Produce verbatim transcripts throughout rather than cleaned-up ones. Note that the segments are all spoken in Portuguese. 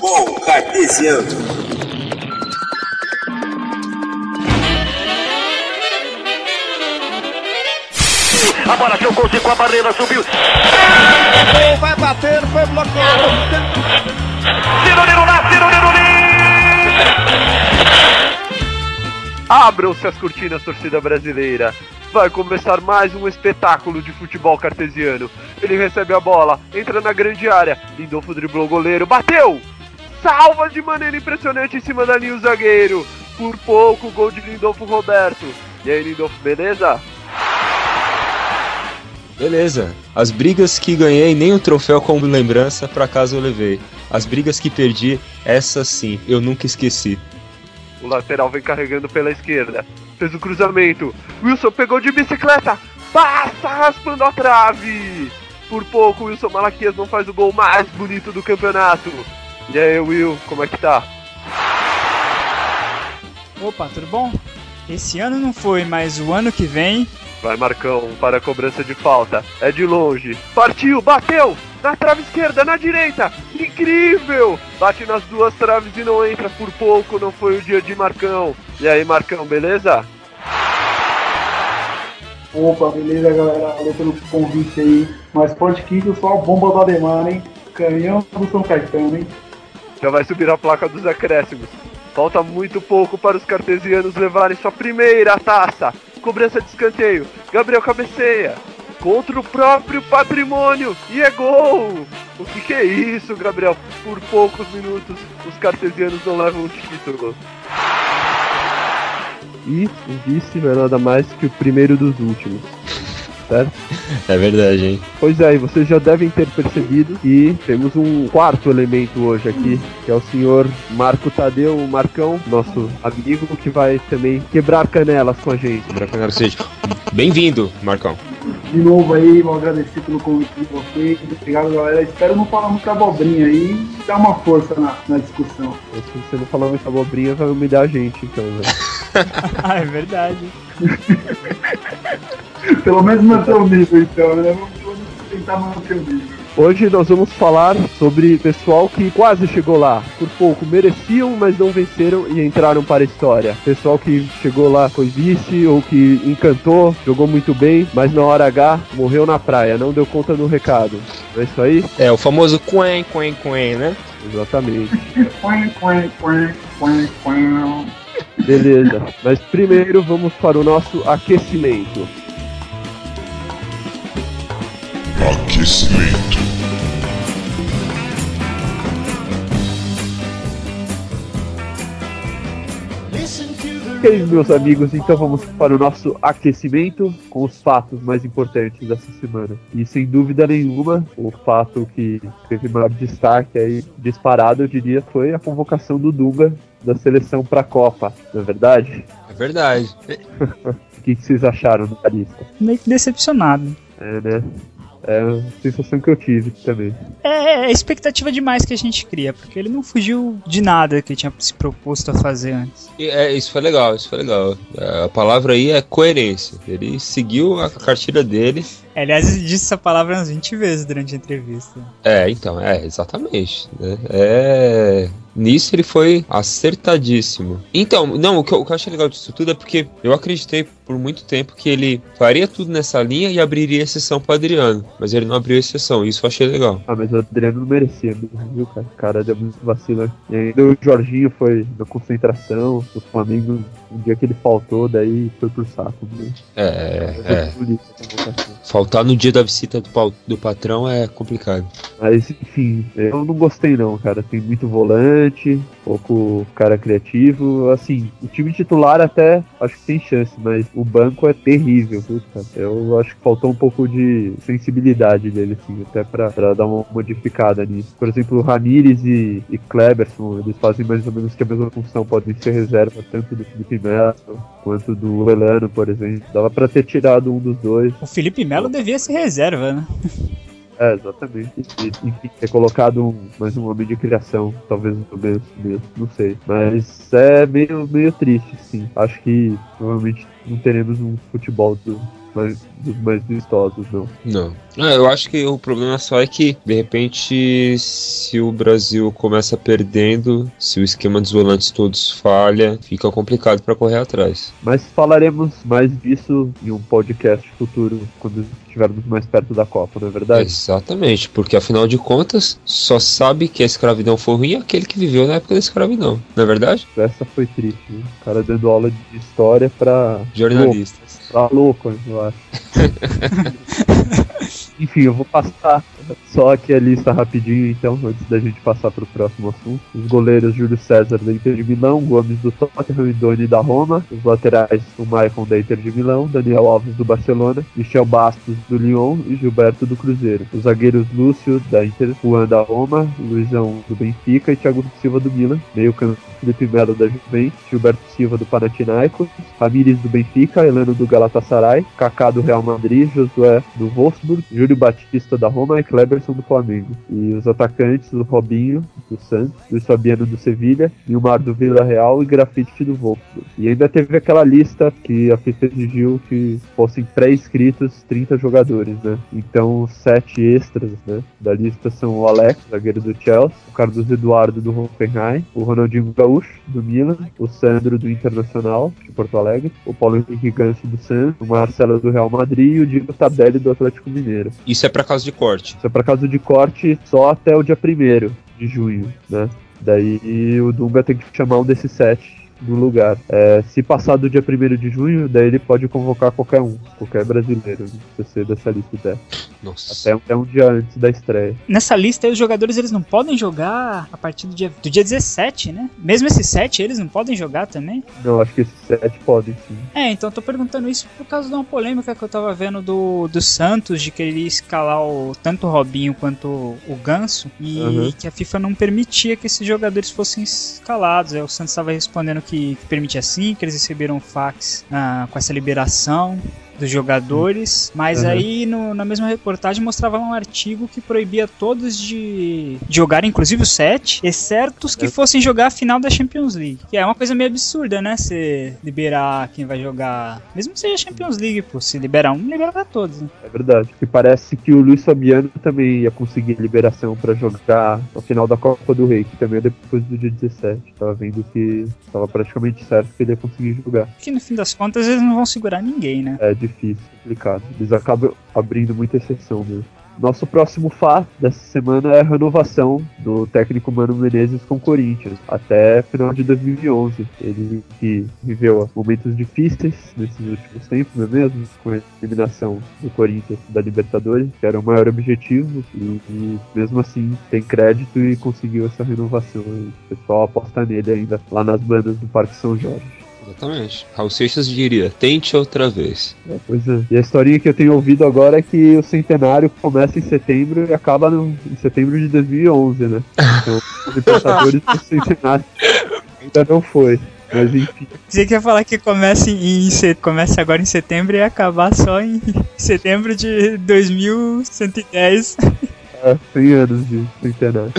Futebol cartesiano. A bola jogou com a barreira, subiu. Vai bater, foi bloqueado. Cirulino lá, Cirulino ali. Abram-se as cortinas, torcida brasileira. Vai começar mais um espetáculo de futebol cartesiano. Ele recebe a bola, entra na grande área. Lindolfo driblou o goleiro, bateu! Salva de maneira impressionante em cima da linha o zagueiro. Por pouco, gol de Lindolfo Roberto. E aí, Lindolfo, beleza? Beleza. As brigas que ganhei, nem o troféu como lembrança, pra casa eu levei. As brigas que perdi, essas sim, eu nunca esqueci. O lateral vem carregando pela esquerda. Fez o cruzamento. Wilson pegou de bicicleta. Passa raspando a trave. Por pouco, o Wilson Malaquias não faz o gol mais bonito do campeonato. E aí, Will, como é que tá? Opa, tudo bom? Esse ano não foi, mas o ano que vem... Vai, Marcão, para a cobrança de falta. É de longe. Partiu, bateu! Na trave esquerda, na direita! Incrível! Bate nas duas traves e não entra. Por pouco, não foi o dia de Marcão. E aí, Marcão, beleza? Opa, beleza, galera? Valeu pelo convite aí. Mas Sport Quinto, só a bomba do Ademar, hein? Canhão do São Caetano, hein? Já vai subir a placa dos acréscimos. Falta muito pouco para os cartesianos levarem sua primeira taça. Cobrança de escanteio. Gabriel cabeceia. Contra o próprio Patrimônio. E é gol! O que, que é isso, Gabriel? Por poucos minutos, os cartesianos não levam o título. E o vice não é nada mais que o primeiro dos últimos. Certo? É verdade, hein? Pois é, e vocês já devem ter percebido que temos um quarto elemento hoje aqui, que é o senhor Marco Tadeu, o Marcão, nosso amigo, que vai também quebrar canelas com a gente. Quebrar canelas, seja. Bem-vindo, Marcão. De novo aí, vou agradecer pelo convite de vocês. Obrigado, galera. Espero não falar muita abobrinha aí e dar uma força na, na discussão. Se você não falar muita abobrinha, vai humilhar a gente, então, velho. Ah, é verdade. Pelo menos manter o nível, então, né? Vamos tentar manter o nível. Hoje nós vamos falar sobre pessoal que quase chegou lá. Por pouco mereciam, mas não venceram e entraram para a história. Pessoal que chegou lá, foi vice ou que encantou, jogou muito bem, mas na hora H morreu na praia, não deu conta do recado. Não é isso aí? É, o famoso quen, quen, quen, né? Exatamente. Quen, quen, quen, quen, quen. Beleza, mas primeiro vamos para o nosso aquecimento. Aquecimento. Ok, meus amigos, então vamos para o nosso aquecimento com os fatos mais importantes dessa semana. E sem dúvida nenhuma, o fato que teve maior destaque aí, disparado, eu diria, foi a convocação do Dunga da seleção para a Copa, não é verdade? É verdade. O que vocês acharam da lista? Meio que decepcionado. É, né? É a sensação que eu tive também. É, é expectativa demais que a gente cria, porque ele não fugiu de nada que ele tinha se proposto a fazer antes. E, é, isso foi legal, isso foi legal. A palavra aí é coerência. Ele seguiu a cartilha dele. É, aliás, ele disse essa palavra umas vinte vezes durante a entrevista. É, então, é, exatamente. Né? É... Nisso ele foi acertadíssimo. Então, não, o que, eu, o que eu achei legal disso tudo é porque eu acreditei por muito tempo que ele faria tudo nessa linha e abriria exceção pro Adriano. Mas ele não abriu exceção, isso eu achei legal. Ah, mas o Adriano não merecia mesmo, viu, cara? O cara deu muito vacilo. E ainda o Jorginho foi na concentração, o Flamengo, um dia que ele faltou, daí foi pro saco. Né? É, é. Faltar no dia da visita do, do patrão é complicado. Mas, enfim, eu não gostei não, cara. Tem muito volante, pouco cara criativo. Assim, o time titular até acho que tem chance, mas o banco é terrível, viu, cara? Eu acho que faltou um pouco de sensibilidade dele, assim, até pra, pra dar uma modificada nisso. Por exemplo, o Ramírez e, e Kleberson, eles fazem mais ou menos que a mesma função, podem ser reserva tanto do Felipe Melo quanto do Elano, por exemplo. Dava pra ter tirado um dos dois. O Felipe Melo devia ser reserva, né? É, exatamente. E, enfim, ter colocado um, mais um homem de criação, talvez no começo mesmo, não sei. Mas é meio, meio triste, sim. Acho que provavelmente não teremos um futebol do, mais, dos mais vistosos, não. Não. Ah, eu acho que o problema só é que, de repente, se o Brasil começa perdendo, se o esquema dos volantes todos falha, fica complicado para correr atrás. Mas falaremos mais disso em um podcast futuro, quando estivermos mais perto da Copa, não é verdade? Exatamente, porque afinal de contas, só sabe que a escravidão foi ruim aquele que viveu na época da escravidão, não é verdade? Essa foi triste, né? O cara dando aula de história pra... Jornalistas. Louco, pra louco, eu acho. Enfim, eu vou passar só aqui a lista rapidinho, então, antes da gente passar para o próximo assunto. Os goleiros: Júlio César, da Inter de Milão, Gomes do Tottenham e Doni da Roma. Os laterais: o Maicon, da Inter de Milão, Daniel Alves do Barcelona, Michel Bastos do Lyon e Gilberto do Cruzeiro. Os zagueiros: Lúcio, da Inter, Juan da Roma, Luizão do Benfica e Thiago Silva do Milan. Meio campo: Felipe Melo da Juventus, Gilberto Silva do Panathinaikos, Ramírez do Benfica, Elano do Galatasaray, Kaká do Real Madrid, Josué do Wolfsburg, Júlio Batista da Roma e Kleberson do Flamengo. E os atacantes: o Robinho do Santos, Luiz Fabiano do Sevilha, Nilmar do Vila Real e Grafite do Wolfsburg. E ainda teve aquela lista que a FIFA exigiu que fossem pré-inscritos trinta jogadores, né? Então, sete extras, né, da lista são o Alex, zagueiro do Chelsea, o Carlos Eduardo do Hoffenheim, o Ronaldinho Gaúcho do Milan, o Sandro do Internacional de Porto Alegre, o Paulo Henrique Ganso do Santos, o Marcelo do Real Madrid e o Diego Tardelli do Atlético Mineiro. Isso é para caso de corte. Isso é para caso de corte só até o dia primeiro de junho, né? Daí o Dunga tem que chamar um desses sete no lugar. É, se passar do dia primeiro de junho, daí ele pode convocar qualquer um, qualquer brasileiro, não precisa ser dessa lista dela. Nossa. Até, até um dia antes da estreia. Nessa lista aí, os jogadores eles não podem jogar a partir do dia, do dia dezessete, né? Mesmo esses sete, eles não podem jogar também? Não, acho que esses sete podem sim. É, então eu tô perguntando isso por causa de uma polêmica que eu tava vendo do, do Santos, de querer escalar o, tanto o Robinho quanto o Ganso, e Uhum. que a FIFA não permitia que esses jogadores fossem escalados. Aí o Santos tava respondendo que, que permitia sim, que eles receberam fax ah, com essa liberação dos jogadores, mas Uhum. aí no, na mesma reportagem mostrava um artigo que proibia todos de, de jogar, inclusive os sete, exceto os que É. fossem jogar a final da Champions League. Que é uma coisa meio absurda, né? Você liberar quem vai jogar, mesmo que seja Champions League, pô, se liberar um, libera pra todos, né? É verdade. E parece que o Luiz Fabiano também ia conseguir liberação pra jogar no final da Copa do Rei, que também é depois do dia dezessete. Tava vendo que tava praticamente certo que ele ia conseguir jogar. Que no fim das contas eles não vão segurar ninguém, né? É difícil, complicado. Eles acabam abrindo muita exceção mesmo. Nosso próximo fato dessa semana é a renovação do técnico Mano Menezes com o Corinthians até final de dois mil e onze. Ele que viveu momentos difíceis nesses últimos tempos, não é mesmo? Com a eliminação do Corinthians da Libertadores, que era o maior objetivo, e, e mesmo assim tem crédito e conseguiu essa renovação. E o pessoal aposta nele ainda lá nas bandas do Parque São Jorge. Exatamente. Raul Seixas diria, tente outra vez. É, pois é. E a historinha que eu tenho ouvido agora é que o centenário começa em setembro e acaba no, em setembro de dois mil e onze, né? Então, os Libertadores do centenário ainda não foi. Mas enfim. Você quer falar que começa, em, em, começa agora em setembro e acabar só em setembro de dois mil cento e dez. É, cem anos de centenário.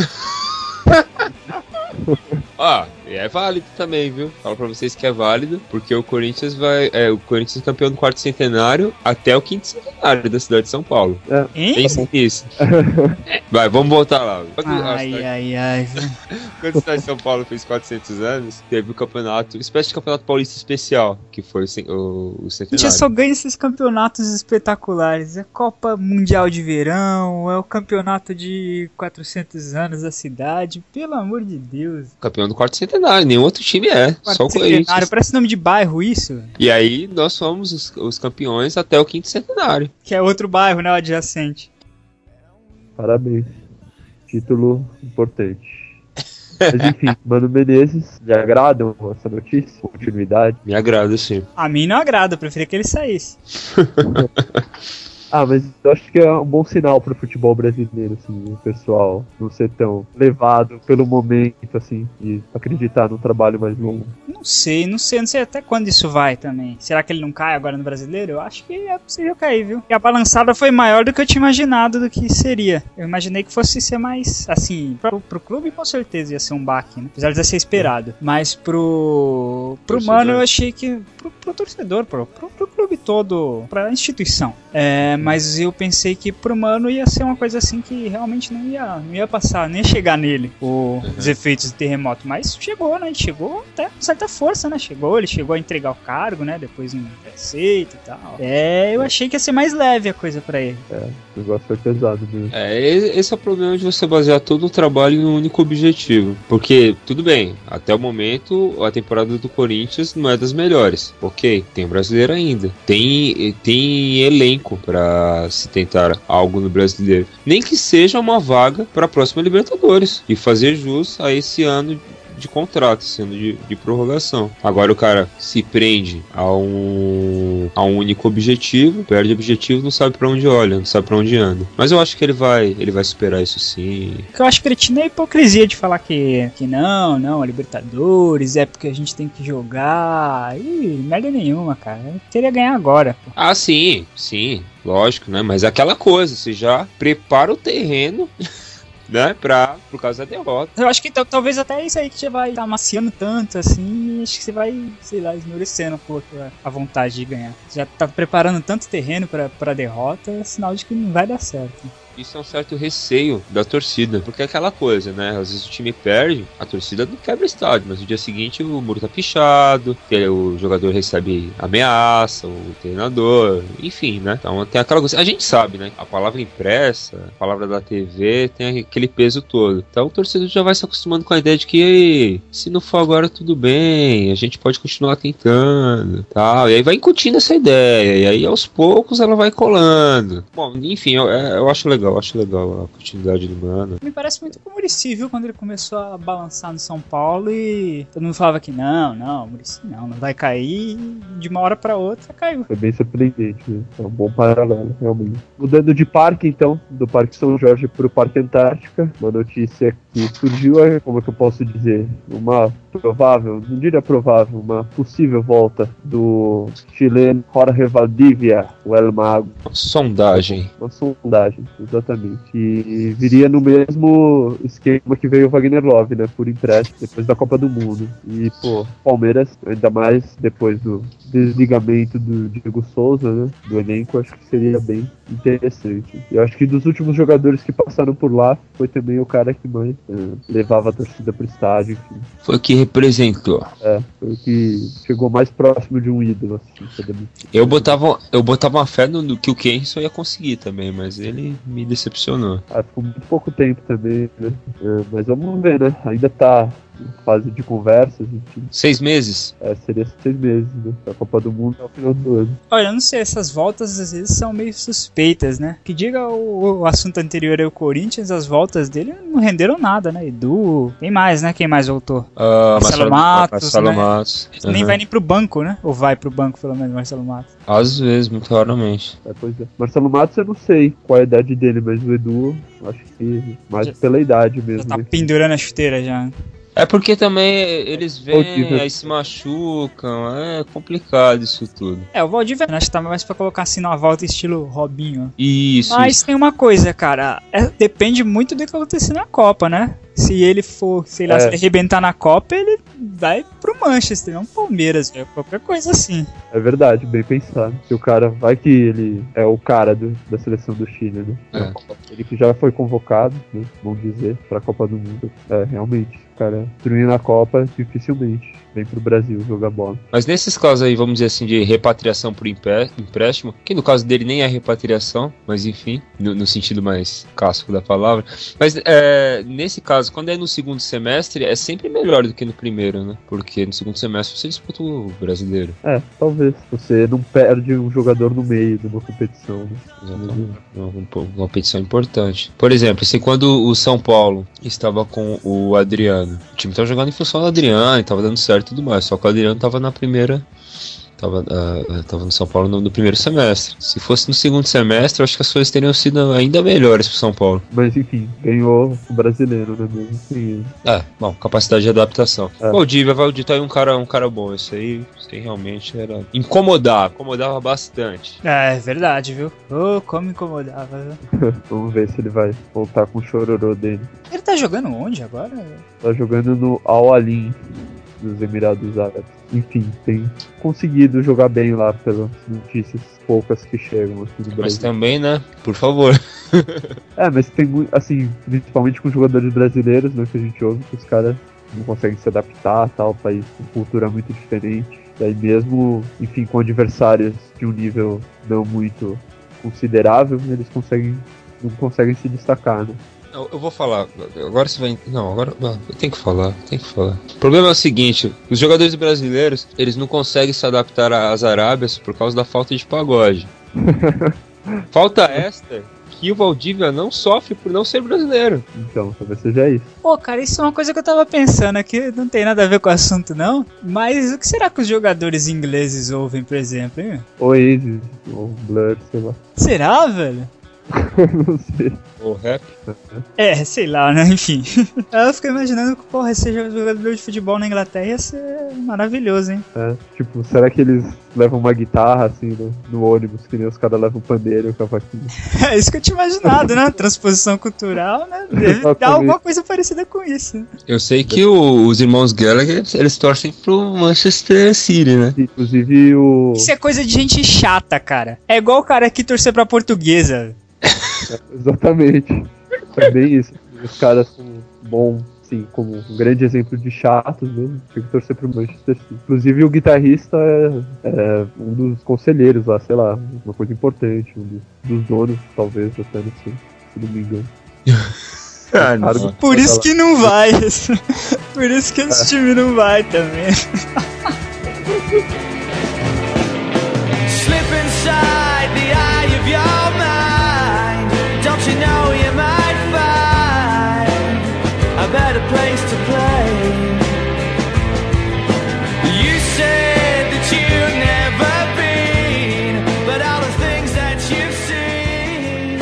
Ah, e é válido também, viu? Falo pra vocês que é válido, porque o Corinthians vai. É, o Corinthians é campeão do quarto centenário até o quinto centenário da cidade de São Paulo. É. Hein? Pense nisso. Vai, vamos voltar lá. Quando, a Ai, cidade, ai, ai. quando a cidade de São Paulo fez quatrocentos anos, teve o campeonato, espécie de campeonato paulista especial, que foi o, cen- o, o A gente centenário. só ganha esses campeonatos espetaculares. É Copa Mundial de Verão, é o campeonato de quatrocentos anos da cidade. Pelo amor de Deus. Campeão do quarto centenário, nenhum outro time é. Quarto Só o centenário, Corinthians. parece nome de bairro isso. E aí nós somos os, os campeões até o quinto centenário. Que é outro bairro, né, o adjacente. Parabéns. Título importante. Mas enfim, Mano Menezes, lhe agradam essa notícia? Continuidade? Me agrada, sim. A mim não agrada, eu preferia que ele saísse. Ah, mas eu acho que é um bom sinal pro futebol brasileiro, assim, o pessoal não ser tão levado pelo momento, assim, e acreditar num trabalho mais longo. Não sei, não sei, não sei até quando isso vai também. Será que ele não cai agora no Brasileiro? Eu acho que é possível cair, viu? E a balançada foi maior do que eu tinha imaginado do que seria. Eu imaginei que fosse ser mais, assim, pro, pro clube com certeza ia ser um baque, né? Apesar de ser esperado. Mas pro, pro Torcedor. Mano eu achei que... Pro, pro torcedor, pro, pro, pro clube todo pra instituição. É, mas eu pensei que pro Mano ia ser uma coisa assim que realmente não ia, não ia passar, nem ia chegar nele o, os efeitos do terremoto. Mas chegou, né? Ele chegou até com certa força, né? Chegou, ele chegou a entregar o cargo, né? Depois um preceito e tal. É, eu achei que ia ser mais leve a coisa pra ele. É, o negócio foi pesado mesmo. É, esse é o problema de você basear todo o trabalho em um único objetivo. Porque, tudo bem, até o momento a temporada do Corinthians não é das melhores. Ok, tem o brasileiro ainda. Tem, tem elenco pra se tentar algo no brasileiro. Nem que seja uma vaga pra próxima Libertadores. E fazer jus a esse ano de contrato, sendo de, de prorrogação. Agora o cara se prende a um, a um único objetivo, perde o objetivo, não sabe pra onde olha, não sabe pra onde anda. Mas eu acho que ele vai, ele vai superar isso sim. O que eu acho cretino é a hipocrisia de falar que, que não, não, a Libertadores é porque a gente tem que jogar. Ih, merda nenhuma, cara. Eu queria ganhar agora. Pô. Ah, sim, sim, lógico, né? Mas é aquela coisa, você já prepara o terreno né, pra, por causa da derrota. Eu acho que t- talvez até isso aí que você vai estar tá amaciando tanto, assim, acho que você vai, sei lá, esmorecendo um pouco a, a vontade de ganhar. Você já tá preparando tanto terreno pra, pra derrota, é sinal de que não vai dar certo. Isso é um certo receio da torcida, porque é aquela coisa, né? Às vezes o time perde, a torcida não quebra o estádio, mas no dia seguinte o muro tá pichado, o jogador recebe ameaça, o treinador, enfim, né? Então tem aquela coisa. A gente sabe, né? A palavra impressa, a palavra da T V tem aquele peso todo. Então o torcedor já vai se acostumando com a ideia de que se não for agora tudo bem, a gente pode continuar tentando, tal. E aí vai incutindo essa ideia, e aí aos poucos ela vai colando. Bom, enfim, eu, eu acho legal. Eu acho legal a continuidade do Mano. Me parece muito com o Muricy, viu? Quando ele começou a balançar no São Paulo e todo mundo falava que não, não, o Muricy não, não vai cair. E de uma hora pra outra caiu. Foi bem surpreendente, né? É um bom paralelo, realmente. Mudando de parque, então, do Parque São Jorge pro Parque Antártica, uma notícia que surgiu, é, como é que eu posso dizer, uma provável, não diria provável, uma possível volta do chileno Jorge Valdivia, o El Mago. Uma sondagem. Uma sondagem, exatamente. E viria no mesmo esquema que veio o Wagner Love, né? Por empréstimo, depois da Copa do Mundo. E, pô, Palmeiras, ainda mais depois do desligamento do Diego Souza, né? Do elenco, acho que seria bem interessante. Eu acho que dos últimos jogadores que passaram por lá, foi também o cara que mais é, levava a torcida pro estádio, enfim. Foi o que representou. É, foi o que chegou mais próximo de um ídolo, assim. Eu botava, eu botava uma fé no, no que o Kenson ia conseguir também, mas ele me decepcionou. Ah, ficou muito pouco tempo também, né? É, mas vamos ver, né? Ainda tá em fase de conversas, enfim. Seis meses? É, seria seis meses, né? A Copa do Mundo é o final do ano. Olha, eu não sei, essas voltas às vezes são meio suspeitas, né? Que diga o, o assunto anterior aí, o Corinthians, as voltas dele não renderam nada, né? Edu, tem mais, né? Quem mais voltou? Uh, Marcelo Matos, Marcelo né? Matos. Uhum. Nem vai nem pro banco, né? Ou vai pro banco, pelo menos, Marcelo Matos. Às vezes, muito raramente. É, pois é. Marcelo Matos eu não sei qual é a idade dele, mas o Edu, acho que mais já, pela idade mesmo. Já tá né? pendurando a chuteira já. É porque também eles vêm, aí se machucam, é complicado isso tudo. É, o Valdívia acho que tá mais pra colocar assim numa volta estilo Robinho. Isso. Mas isso. tem uma coisa, cara, é, depende muito do que acontecer na Copa, né? Se ele for, sei lá, é. se ele arrebentar na Copa, ele vai pro Manchester, não Palmeiras, véio, qualquer coisa assim. É verdade, bem pensado. Se o cara, vai que ele é o cara do, da seleção do Chile, né? É. Ele que já foi convocado, né? Vamos dizer, pra Copa do Mundo. É, realmente. Cara, destruir na Copa, dificilmente vem pro Brasil jogar bola. Mas nesses casos aí, vamos dizer assim, de repatriação por empréstimo, que no caso dele nem é repatriação, mas enfim, no, no sentido mais clássico da palavra. Mas é, nesse caso, quando é no segundo semestre, é sempre melhor do que no primeiro, né? Porque no segundo semestre você disputa o brasileiro. É, talvez. Você não perde um jogador no meio de uma competição, né? Exatamente. Uma, uma competição importante. Por exemplo, assim, quando o São Paulo estava com o Adriano, o time tava jogando em função do Adriano, tava dando certo e tudo mais, só que o Adriano tava na primeira, tava, uh, tava no São Paulo no, no primeiro semestre. Se fosse no segundo semestre, eu acho que as coisas teriam sido ainda melhores pro São Paulo. Mas enfim, ganhou o brasileiro, né mesmo? Sim. É, bom, capacidade de adaptação. É. Valdívia, Valdívia tá aí um cara, um cara bom, isso aí, isso aí realmente era... Incomodava, incomodava bastante. É, é verdade, viu? Oh, como incomodava, viu? Vamos ver se ele vai voltar com o chororô dele. Ele tá jogando onde agora? Tá jogando no Al-Ain. dos Emirados Árabes. Enfim, tem conseguido jogar bem lá pelas notícias poucas que chegam aqui no Brasil. Mas também, né? Por favor. É, mas tem muito, assim, principalmente com jogadores brasileiros, né, que a gente ouve, que os caras não conseguem se adaptar, tal, país com cultura muito diferente. Daí mesmo, enfim, com adversários de um nível não muito considerável, eles conseguem, não conseguem se destacar, né? Eu, eu vou falar, agora você vai... Não, agora não, eu tenho que falar, tenho que falar. O problema é o seguinte, os jogadores brasileiros, eles não conseguem se adaptar às Arábias por causa da falta de pagode. Falta esta que o Valdívia não sofre por não ser brasileiro. Então, talvez seja isso. Pô, cara, isso é uma coisa que eu tava pensando aqui, não tem nada a ver com o assunto não, mas o que será que os jogadores ingleses ouvem, por exemplo, hein? Oasis, ou Blur, sei lá. Será, velho? Não sei. O rap. É, sei lá, né? Enfim. Eu fico imaginando que, porra, ser jogador de futebol na Inglaterra ia ser maravilhoso, hein? É, tipo, será que eles levam uma guitarra assim no, no ônibus, que nem os caras levam um pandeiro e o cavaquinho? É isso que eu tinha imaginado, né? Transposição cultural, né? Deve dar alguma coisa parecida com isso. Eu sei que o, os irmãos Gallagher, eles torcem pro Manchester City, né? Inclusive o... Isso é coisa de gente chata, cara. É igual o cara aqui torcer pra Portuguesa. É, exatamente. É bem isso. Os caras são bons, sim, como um grande exemplo de chatos mesmo. Tem que torcer pro Manchester City. Inclusive o guitarrista é, é um dos conselheiros lá, sei lá, uma coisa importante, um dos, dos donos, talvez, até não sei, se não me engano. Ah, não. Por isso que não vai. Por isso que esse time não vai também. Slip inside the eye of your mind. Don't you know you might find a better place to play? You said that you've never been, but all the things that you've seen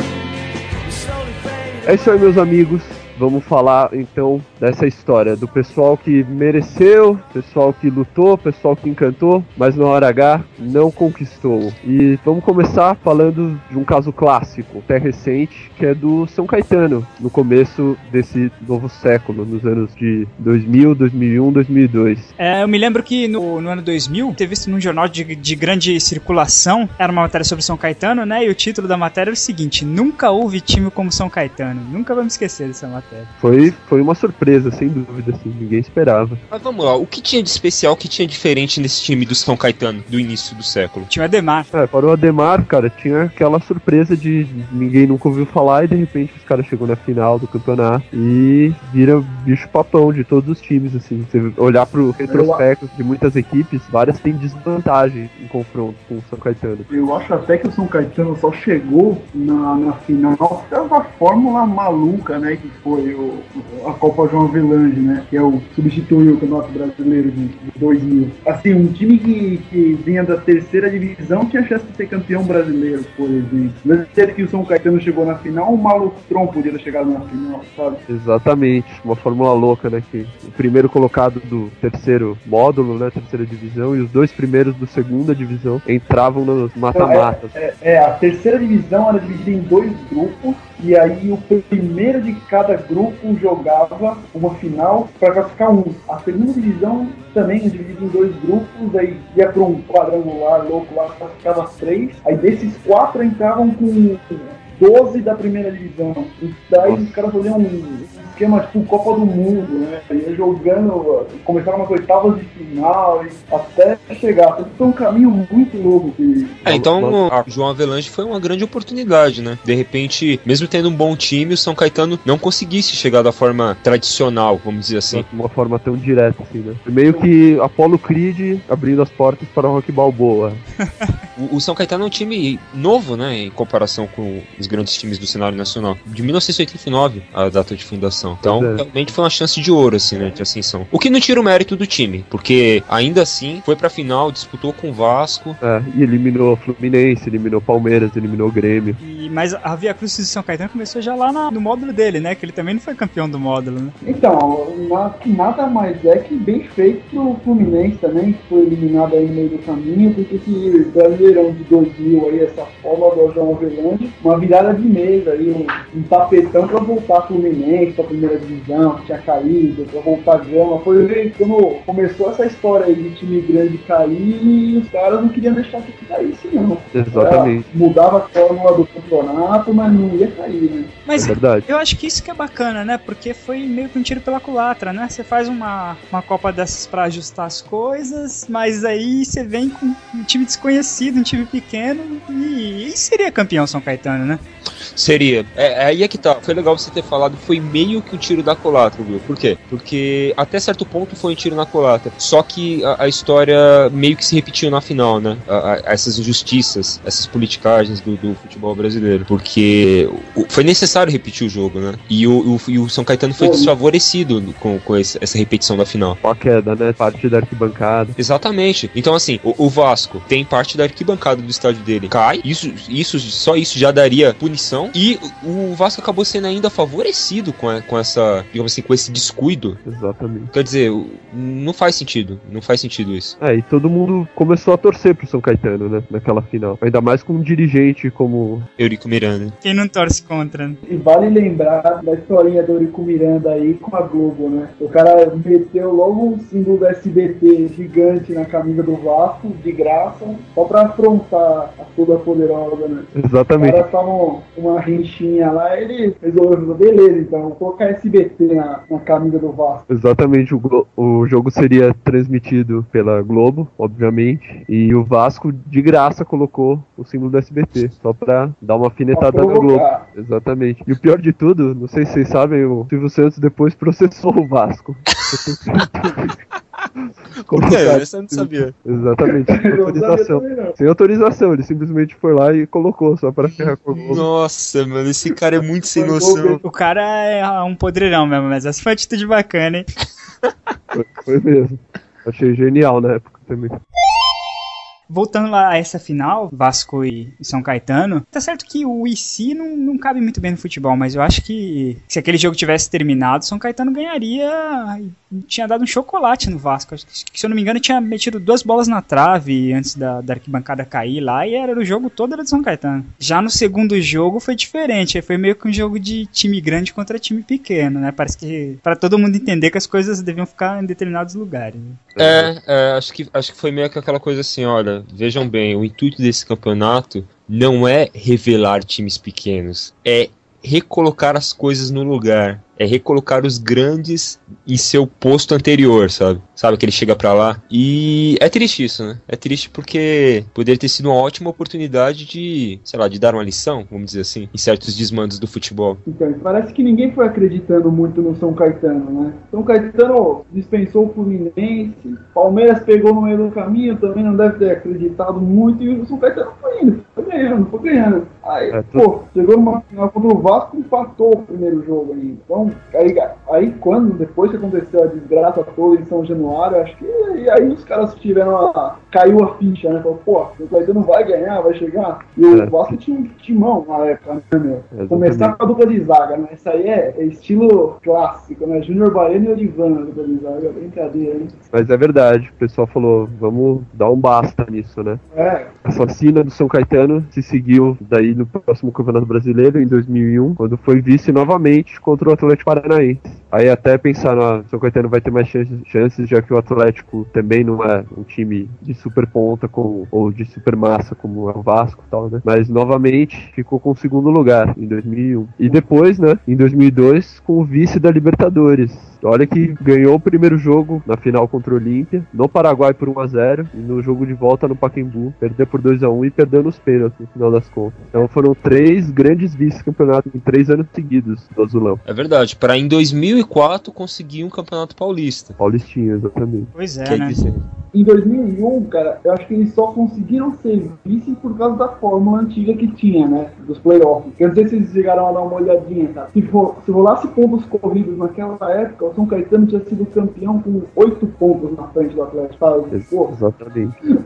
slowly fade. É isso aí, meus amigos. Vamos falar então dessa história do pessoal que mereceu, pessoal que lutou, pessoal que encantou, mas na hora H não conquistou. E vamos começar falando de um caso clássico, até recente, que é do São Caetano, no começo desse novo século, nos anos de dois mil, dois mil e um, dois mil e dois. É, eu me lembro que no, no ano dois mil, teve visto num jornal de, de grande circulação, era uma matéria sobre São Caetano, né? E o título da matéria era o seguinte: nunca houve time como São Caetano. Nunca vamos esquecer dessa matéria. Foi, foi uma surpresa, sem dúvida, assim, ninguém esperava. Mas vamos lá, o que tinha de especial, o que tinha diferente nesse time do São Caetano do início do século? Tinha o Ademar. É, para o Ademar, cara, tinha aquela surpresa de ninguém nunca ouviu falar e de repente os caras chegam na final do campeonato e vira bicho papão de todos os times, assim. Você olhar pro retrospecto de muitas equipes, várias têm desvantagem em confronto com o São Caetano. Eu acho até que o São Caetano só chegou na, na final por causa da fórmula maluca, né, que foi o, a Copa João Avelange, né, que é o substituiu o Campeonato Brasileiro de, de dois mil. Assim, um time que, que vinha da terceira divisão tinha chance de ser campeão brasileiro, por exemplo. Mesmo que o São Caetano chegou na final, o Malutron podia ter chegado na final, sabe? Exatamente, uma fórmula louca, né, que o primeiro colocado do terceiro módulo, né, terceira divisão, e os dois primeiros do segunda divisão entravam nos mata-matas. É, é, é, a terceira divisão era dividida em dois grupos, e aí o primeiro de cada grupo jogava uma final para classificar um. A segunda divisão também é dividida em dois grupos, aí ia para um quadrangular louco lá, classificava três. Aí desses quatro entravam com doze da primeira divisão. E daí os caras faziam um esquema tipo Copa do Mundo, né? Ia jogando, começava nas oitavas de final e até chegar. Foi um caminho muito longo. Que... É, então a João Avelange foi uma grande oportunidade, né? De repente, mesmo tendo um bom time, o São Caetano não conseguisse chegar da forma tradicional, vamos dizer assim. De uma forma tão direta, assim, né? Meio que Apollo Creed abrindo as portas para o Rock Balboa. o, o São Caetano é um time novo, né? Em comparação com os grandes times do cenário nacional. De mil novecentos e oitenta e nove, a data de fundação. Então, é. realmente foi uma chance de ouro, assim, né? De ascensão. O que não tira o mérito do time, porque ainda assim foi pra final, disputou com o Vasco. É, e eliminou Fluminense, eliminou Palmeiras, eliminou Grêmio. E, mas a Via Cruz de São Caetano começou já lá na, no módulo dele, né? Que ele também não foi campeão do módulo, né? Então, na, nada mais é que bem feito pro Fluminense também, que foi eliminado aí no meio do caminho, porque esse Brasileirão de dois mil aí, essa forma do João Avelange, uma virada de mesa aí, um, um tapetão pra voltar Fluminense, pra primeira divisão, que tinha caído, pra voltar a grama. Foi quando começou essa história aí de time grande cair e os caras não queriam deixar que caísse, não. Exatamente. Era, mudava a fórmula do campeonato, mas não ia cair, né? Mas É verdade. eu acho que isso que é bacana, né? Porque foi meio que um tiro pela culatra, né? Você faz uma, uma Copa dessas pra ajustar as coisas, mas aí você vem com um time desconhecido, um time pequeno, e, e seria campeão São Caetano, né? Seria. É, aí é que tá. Foi legal você ter falado. Foi meio que um tiro da culatra, viu? Por quê? Porque até certo ponto foi um tiro na culatra. Só que a, a história meio que se repetiu na final, né? A, a, essas injustiças, essas politicagens do, do futebol brasileiro. Porque o, foi necessário repetir o jogo, né? E o, o, e o São Caetano foi desfavorecido com, com esse, essa repetição da final. Com a queda, né? Parte da arquibancada. Exatamente. Então, assim, o, o Vasco tem parte da arquibancada do estádio dele. Cai. Isso, isso, só isso já daria punição. E o Vasco acabou sendo ainda favorecido com, a, com essa, digamos assim, com esse descuido. Exatamente. Quer dizer, não faz sentido. Não faz sentido isso. É, e todo mundo começou a torcer pro São Caetano, né? Naquela final. Ainda mais com um dirigente como Eurico Miranda. Quem não torce contra, né? E vale lembrar da historinha do Eurico Miranda aí com a Globo, né? O cara meteu logo um símbolo da S B T gigante na camisa do Vasco, de graça, só pra afrontar a toda poderosa, né? Exatamente. Os caras estavam uma rinchinha lá, ele resolveu, beleza, então vou colocar S B T na, na camisa do Vasco. Exatamente, o, Glo- o jogo seria transmitido pela Globo, obviamente, e o Vasco de graça colocou o símbolo do S B T, só pra dar uma afinetada na Globo. Exatamente. E o pior de tudo, não sei se vocês sabem, o Silvio Santos depois processou o Vasco. Por quê? Essa eu não sabia. Exatamente, sem autorização. Sem autorização, ele simplesmente foi lá e colocou, só pra ferrar com o Globo. Nossa, mano, esse cara é muito sem noção. O cara é um podreirão mesmo, mas essa foi uma atitude bacana, hein? Foi, foi mesmo. Achei genial na época também. Voltando lá a essa final, Vasco e São Caetano, tá certo que o I C não, não cabe muito bem no futebol, mas eu acho que se aquele jogo tivesse terminado, São Caetano ganharia e tinha dado um chocolate no Vasco. Acho que, se eu não me engano, tinha metido duas bolas na trave antes da, da arquibancada cair lá e era o jogo todo era do São Caetano. Já no segundo jogo foi diferente, foi meio que um jogo de time grande contra time pequeno, né? Parece que para todo mundo entender que as coisas deviam ficar em determinados lugares. Né? É, é acho, que, acho que foi meio que aquela coisa assim, olha, vejam bem, o intuito desse campeonato não é revelar times pequenos, é recolocar as coisas no lugar, é recolocar os grandes em seu posto anterior, sabe? Sabe que ele chega pra lá. E é triste isso, né? É triste porque poderia ter sido uma ótima oportunidade de, sei lá, de dar uma lição, vamos dizer assim, em certos desmandos do futebol. Então, parece que ninguém foi acreditando muito no São Caetano, né? São Caetano dispensou o Fluminense, Palmeiras pegou no meio do caminho, também não deve ter acreditado muito, e o São Caetano foi indo, foi ganhando, foi ganhando. Aí, é, pô, chegou numa final contra o Vasco, empatou o primeiro jogo ainda. Então, aí, aí quando, depois que aconteceu a desgraça toda em São Januário, acho que e aí os caras tiveram a... caiu a ficha, né? Falou, pô, o Caetano vai ganhar, vai chegar. E o é. Vasco tinha um timão na época, né, meu? É, começar com a dupla de zaga, né? Isso aí é, é estilo clássico, né? Júnior Baiano e Odivan na dupla de zaga, brincadeira, hein? Mas é verdade, o pessoal falou, vamos dar um basta nisso, né? É. A assassina do São Caetano se seguiu daí no próximo Campeonato Brasileiro, em dois mil e um, quando foi vice novamente contra o Atlético Paranaense. Aí até pensar, o São Caetano vai ter mais chances, chances, já que o Atlético também não é um time de super ponta como, ou de super massa como é o Vasco e tal, né? Mas novamente ficou com o segundo lugar em dois mil e um. E depois, né, em dois mil e dois, com o vice da Libertadores. Olha que ganhou o primeiro jogo na final contra o Olímpia, no Paraguai por um a zero, e no jogo de volta no Pacaembu, perdeu por dois a um e perdeu nos pênaltis no final das contas. Então foram três grandes vice-campeonatos em três anos seguidos do Azulão. É verdade, para em dois mil e quatro conseguir um campeonato paulista. Paulistinha, exatamente. Pois é, Quer né? dizer... Em dois mil e um, cara, eu acho que eles só conseguiram ser vice por causa da fórmula antiga que tinha, né? Dos playoffs. Eu não sei se eles chegaram a dar uma olhadinha, cara. Se, for, se rolasse pontos corridos naquela época, o São Caetano tinha sido campeão com oito pontos na frente do Atlético. Pô, exatamente.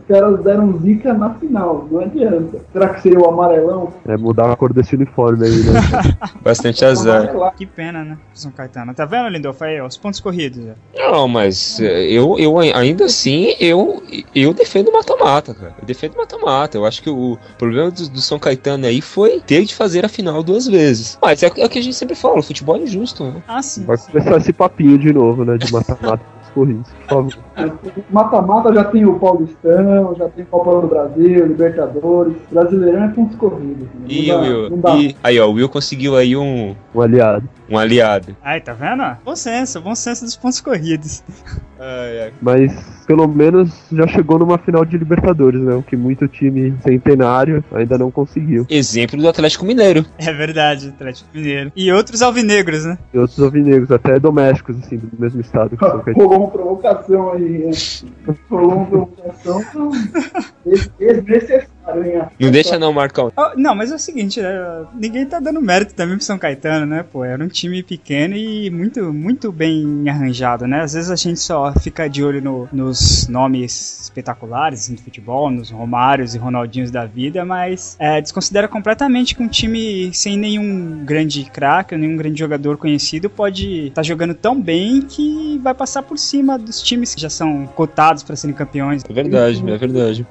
caras deram zica na final, não adianta. Será que seria o amarelão? É mudar a cor desse uniforme aí, né? Bastante azar. Que pena, né? São Caetano. Tá vendo, Lindolfo? Aí, ó, os pontos corridos. Ó. Não, mas eu, eu ainda assim, eu, eu defendo mata-mata, cara. Eu defendo mata-mata. Eu acho que o problema do, do São Caetano aí foi ter de fazer a final duas vezes. Mas é, é o que a gente sempre fala, o futebol é injusto, né? Ah, sim. Vai começar esse papinho de novo, né? De mata-mata dos corridos, por favor. Mata-mata já tem o Paulistão, já tem Copa do Brasil, Libertadores. Brasileirão é pontos corridos. Né? E Não o dá- Will, não dá. e, aí ó, o Will conseguiu aí um, Um aliado. um aliado. Aí, tá vendo? ó? Bom senso, bom senso dos pontos corridos. Ai, ai. Mas pelo menos já chegou numa final de Libertadores, né? O que muito time centenário ainda não conseguiu. Exemplo do Atlético Mineiro. É verdade, Atlético Mineiro. E outros alvinegros, né? E outros alvinegros, até domésticos, assim, do mesmo estado que São Caetano. Rolou uma provocação aí, né? Rolou uma provocação des- desnecessária, hein? Não deixa não, Marcão. Oh, não, mas é o seguinte, né? Ninguém tá dando mérito também pro São Caetano, né? Pô, era um time pequeno e muito, muito bem arranjado, né? Às vezes a gente só fica de olho no- nos nomes espetaculares assim, do futebol, nos Romários e Ronaldinhos da vida, mas é, desconsidera completamente que um time sem nenhum grande craque, nenhum grande jogador conhecido pode estar jogando tão bem que vai passar por cima dos times que já são cotados para serem campeões. É verdade, é verdade.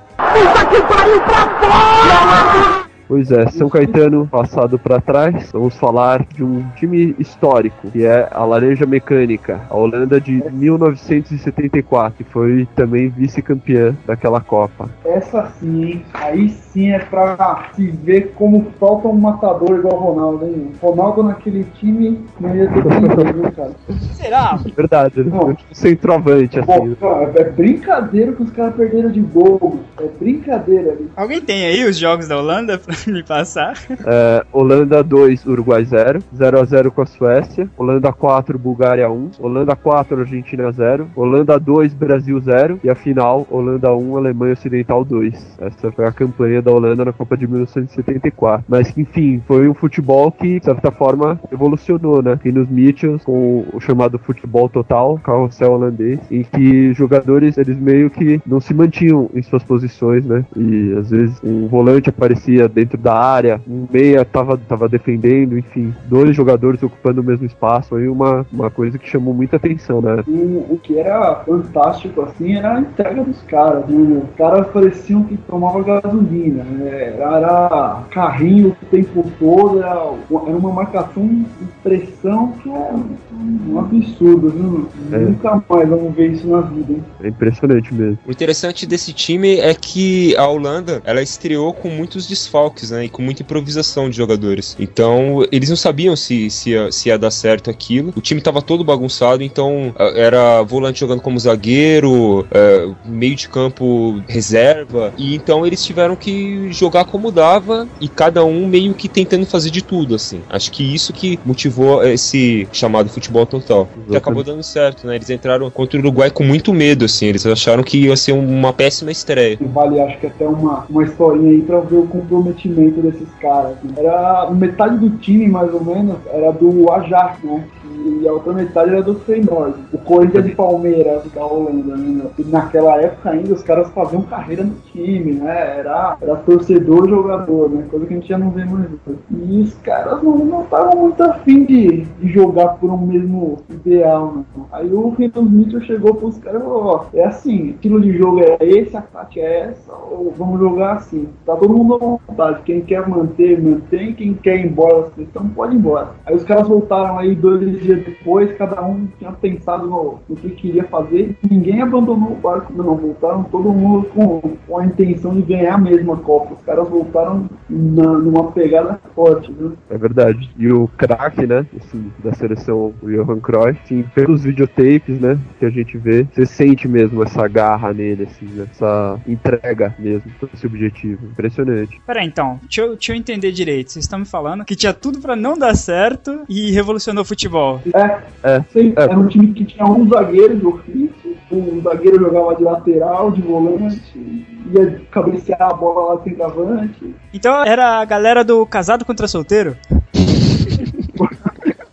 Pois é, São Caetano passado pra trás, vamos falar de um time histórico, que é a Laranja Mecânica, a Holanda de mil novecentos e setenta e quatro, que foi também vice-campeã daquela Copa. Essa sim, hein? Aí sim é pra se ver como falta um matador igual o Ronaldo, hein? O Ronaldo naquele time não ia ter que viu, cara? Será? Verdade, né? Bom. Um centroavante, Bom, assim. cara, é brincadeira que os caras perderam de gol. É brincadeira ali. Alguém tem aí os jogos da Holanda pra me passar? É, Holanda dois, Uruguai zero, zero a zero com a Suécia, Holanda quatro, Bulgária um, Holanda quatro, Argentina zero, Holanda dois, Brasil zero, e a final, Holanda um, Alemanha Ocidental dois. Essa foi a campanha da Holanda na Copa de mil novecentos e setenta e quatro. Mas, enfim, foi um futebol que, de certa forma, evolucionou, né? E nos Mitchells, com o chamado futebol total, carrossel holandês, em que jogadores, eles meio que não se mantinham em suas posições, né? E, às vezes, um volante aparecia dentro da área, um meia tava, tava defendendo, enfim, dois jogadores ocupando o mesmo espaço, aí uma, uma coisa que chamou muita atenção, né? O, o que era fantástico, assim, era a entrega dos caras, né? Os caras pareciam que tomavam gasolina, né? Era, era carrinho o tempo todo, era, era uma marcação de pressão que é um absurdo, viu? É. Nunca mais vamos ver isso na vida, hein? É impressionante mesmo. O interessante desse time é que a Holanda, ela estreou com muitos desfalques, né, e com muita improvisação de jogadores. Então, eles não sabiam se, se, ia, se ia dar certo aquilo. O time tava todo bagunçado, então era volante jogando como zagueiro, é, meio de campo reserva, e então eles tiveram que jogar como dava, e cada um meio que tentando fazer de tudo, assim. Acho que isso que motivou esse chamado futebol total. Que acabou dando certo, né? Eles entraram contra o Uruguai com muito medo, assim. Eles acharam que ia ser uma péssima estreia. Vale, acho que até uma, uma historinha aí pra ver o comprometimento desses caras. Né? Era metade do time, mais ou menos, era do Ajax, né? E a outra metade era do Feyenoord. O Corinthians de Palmeiras, da Holanda, né? E naquela época ainda os caras faziam carreira no time, né? Era, era torcedor jogador, né? Coisa que a gente já não vê mais. E os caras não estavam muito afim de, de jogar por um mesmo ideal, né? Aí o Renan Mitchell chegou pros caras e falou, ó, é assim, estilo de jogo é esse, a tática é essa, ou vamos jogar assim. Tá todo mundo à vontade. Quem quer manter, mantém. Quem quer ir embora da seleção, pode ir embora. Aí os caras voltaram aí dois dias depois, cada um tinha pensado no, no que queria fazer. Ninguém abandonou o barco, não. Voltaram todo mundo com, com a intenção de ganhar a mesma Copa. Os caras voltaram na, numa pegada forte, viu? É verdade. E o craque, né, assim, da seleção, o Johan Cruyff, assim, pelos videotapes, né, que a gente vê, você sente mesmo essa garra nele, assim, né, essa entrega mesmo, todo esse objetivo. Impressionante. Peraí, então, deixa eu, deixa eu entender direito. Vocês estão me falando que tinha tudo pra não dar certo e revolucionou o futebol. É, É, sim, é. era um time que tinha um zagueiro de ofício, um zagueiro jogava de lateral, de volante, ia cabecear a bola lá centroavante. Então era a galera do casado contra solteiro?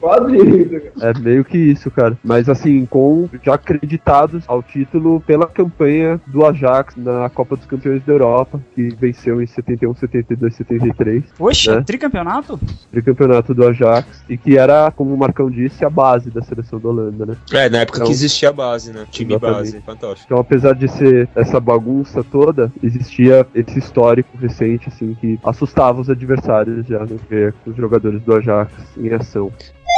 quase isso, cara. É meio que isso, cara. Mas assim, com já acreditados ao título pela campanha do Ajax na Copa dos Campeões da Europa, que venceu em setenta e um, setenta e dois, setenta e três. Poxa, né? Tricampeonato? Tricampeonato do Ajax, e que era, como o Marcão disse, a base da seleção da Holanda, né? É, na época Então, que existia a base, né? Time exatamente. base, fantástico. Então, apesar de ser essa bagunça toda, existia esse histórico recente, assim, que assustava os adversários já, né? Ver os jogadores do Ajax em ação.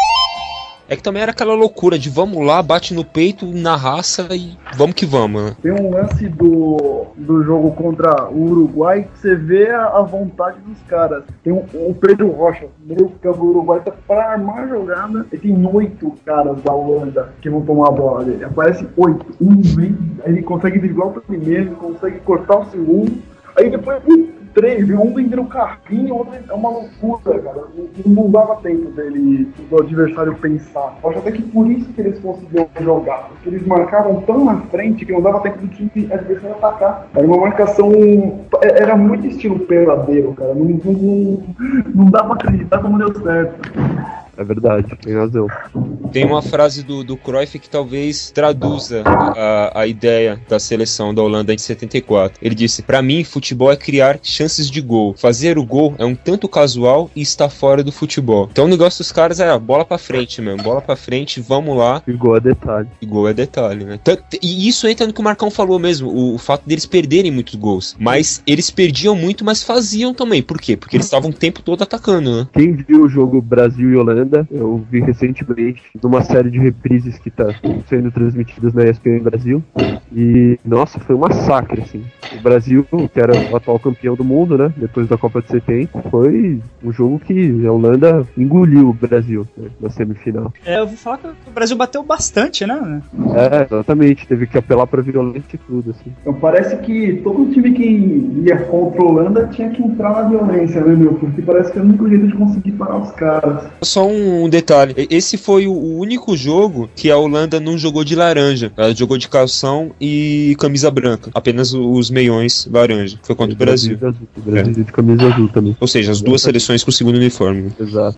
É que também era aquela loucura de vamos lá, bate no peito, na raça e vamos que vamos, né? Tem um lance do, do jogo contra o Uruguai que você vê a, a vontade dos caras. Tem um, o Pedro Rocha, meio campo do Uruguai, tá pra armar a jogada. E tem oito caras da Holanda que vão tomar a bola dele. Aparece oito. Um vem, ele consegue driblar o primeiro, consegue cortar o segundo. Aí depois um, três, um vendendo o carrinho, outro é uma loucura, cara. Não, não dava tempo dele, do adversário pensar. Eu acho até que por isso que eles conseguiam jogar. Porque eles marcavam tão na frente que não dava tempo do time adversário atacar. Era uma marcação. Era muito estilo peladeiro, cara. Não, não, não, não dá pra acreditar como deu certo. É verdade, tem razão. Tem uma frase do, do Cruyff que talvez traduza a, a ideia da seleção da Holanda em setenta e quatro. Ele disse: pra mim, futebol é criar chances de gol. Fazer o gol é um tanto casual e está fora do futebol. Então o negócio dos caras é bola pra frente mesmo. Bola pra frente, vamos lá. E gol é detalhe. E gol é detalhe, né? E isso entra no que o Marcão falou mesmo. O, o fato deles perderem muitos gols. Mas eles perdiam muito, mas faziam também. Por quê? Porque eles estavam o tempo todo atacando, né? Quem viu o jogo Brasil e Holanda, eu vi recentemente numa série de reprises que tá sendo transmitidas na E S P N Brasil, e nossa, foi um massacre, assim. O Brasil, que era o atual campeão do mundo, né, depois da Copa de setenta, foi um jogo que a Holanda engoliu o Brasil, né, na semifinal. É, eu ouvi falar que o Brasil bateu bastante, né? É, exatamente, teve que apelar pra violência e tudo, assim. Então parece que todo time que ia contra a Holanda tinha que entrar na violência, né, meu? Porque parece que é o único jeito de conseguir parar os caras. Só um detalhe, esse foi o único jogo que a Holanda não jogou de laranja. Ela jogou de calção e camisa branca, apenas os meiões laranja. Foi contra o Brasil. Brasil. O Brasil é. de camisa azul também. Ou seja, as duas seleções com o segundo uniforme. Exato.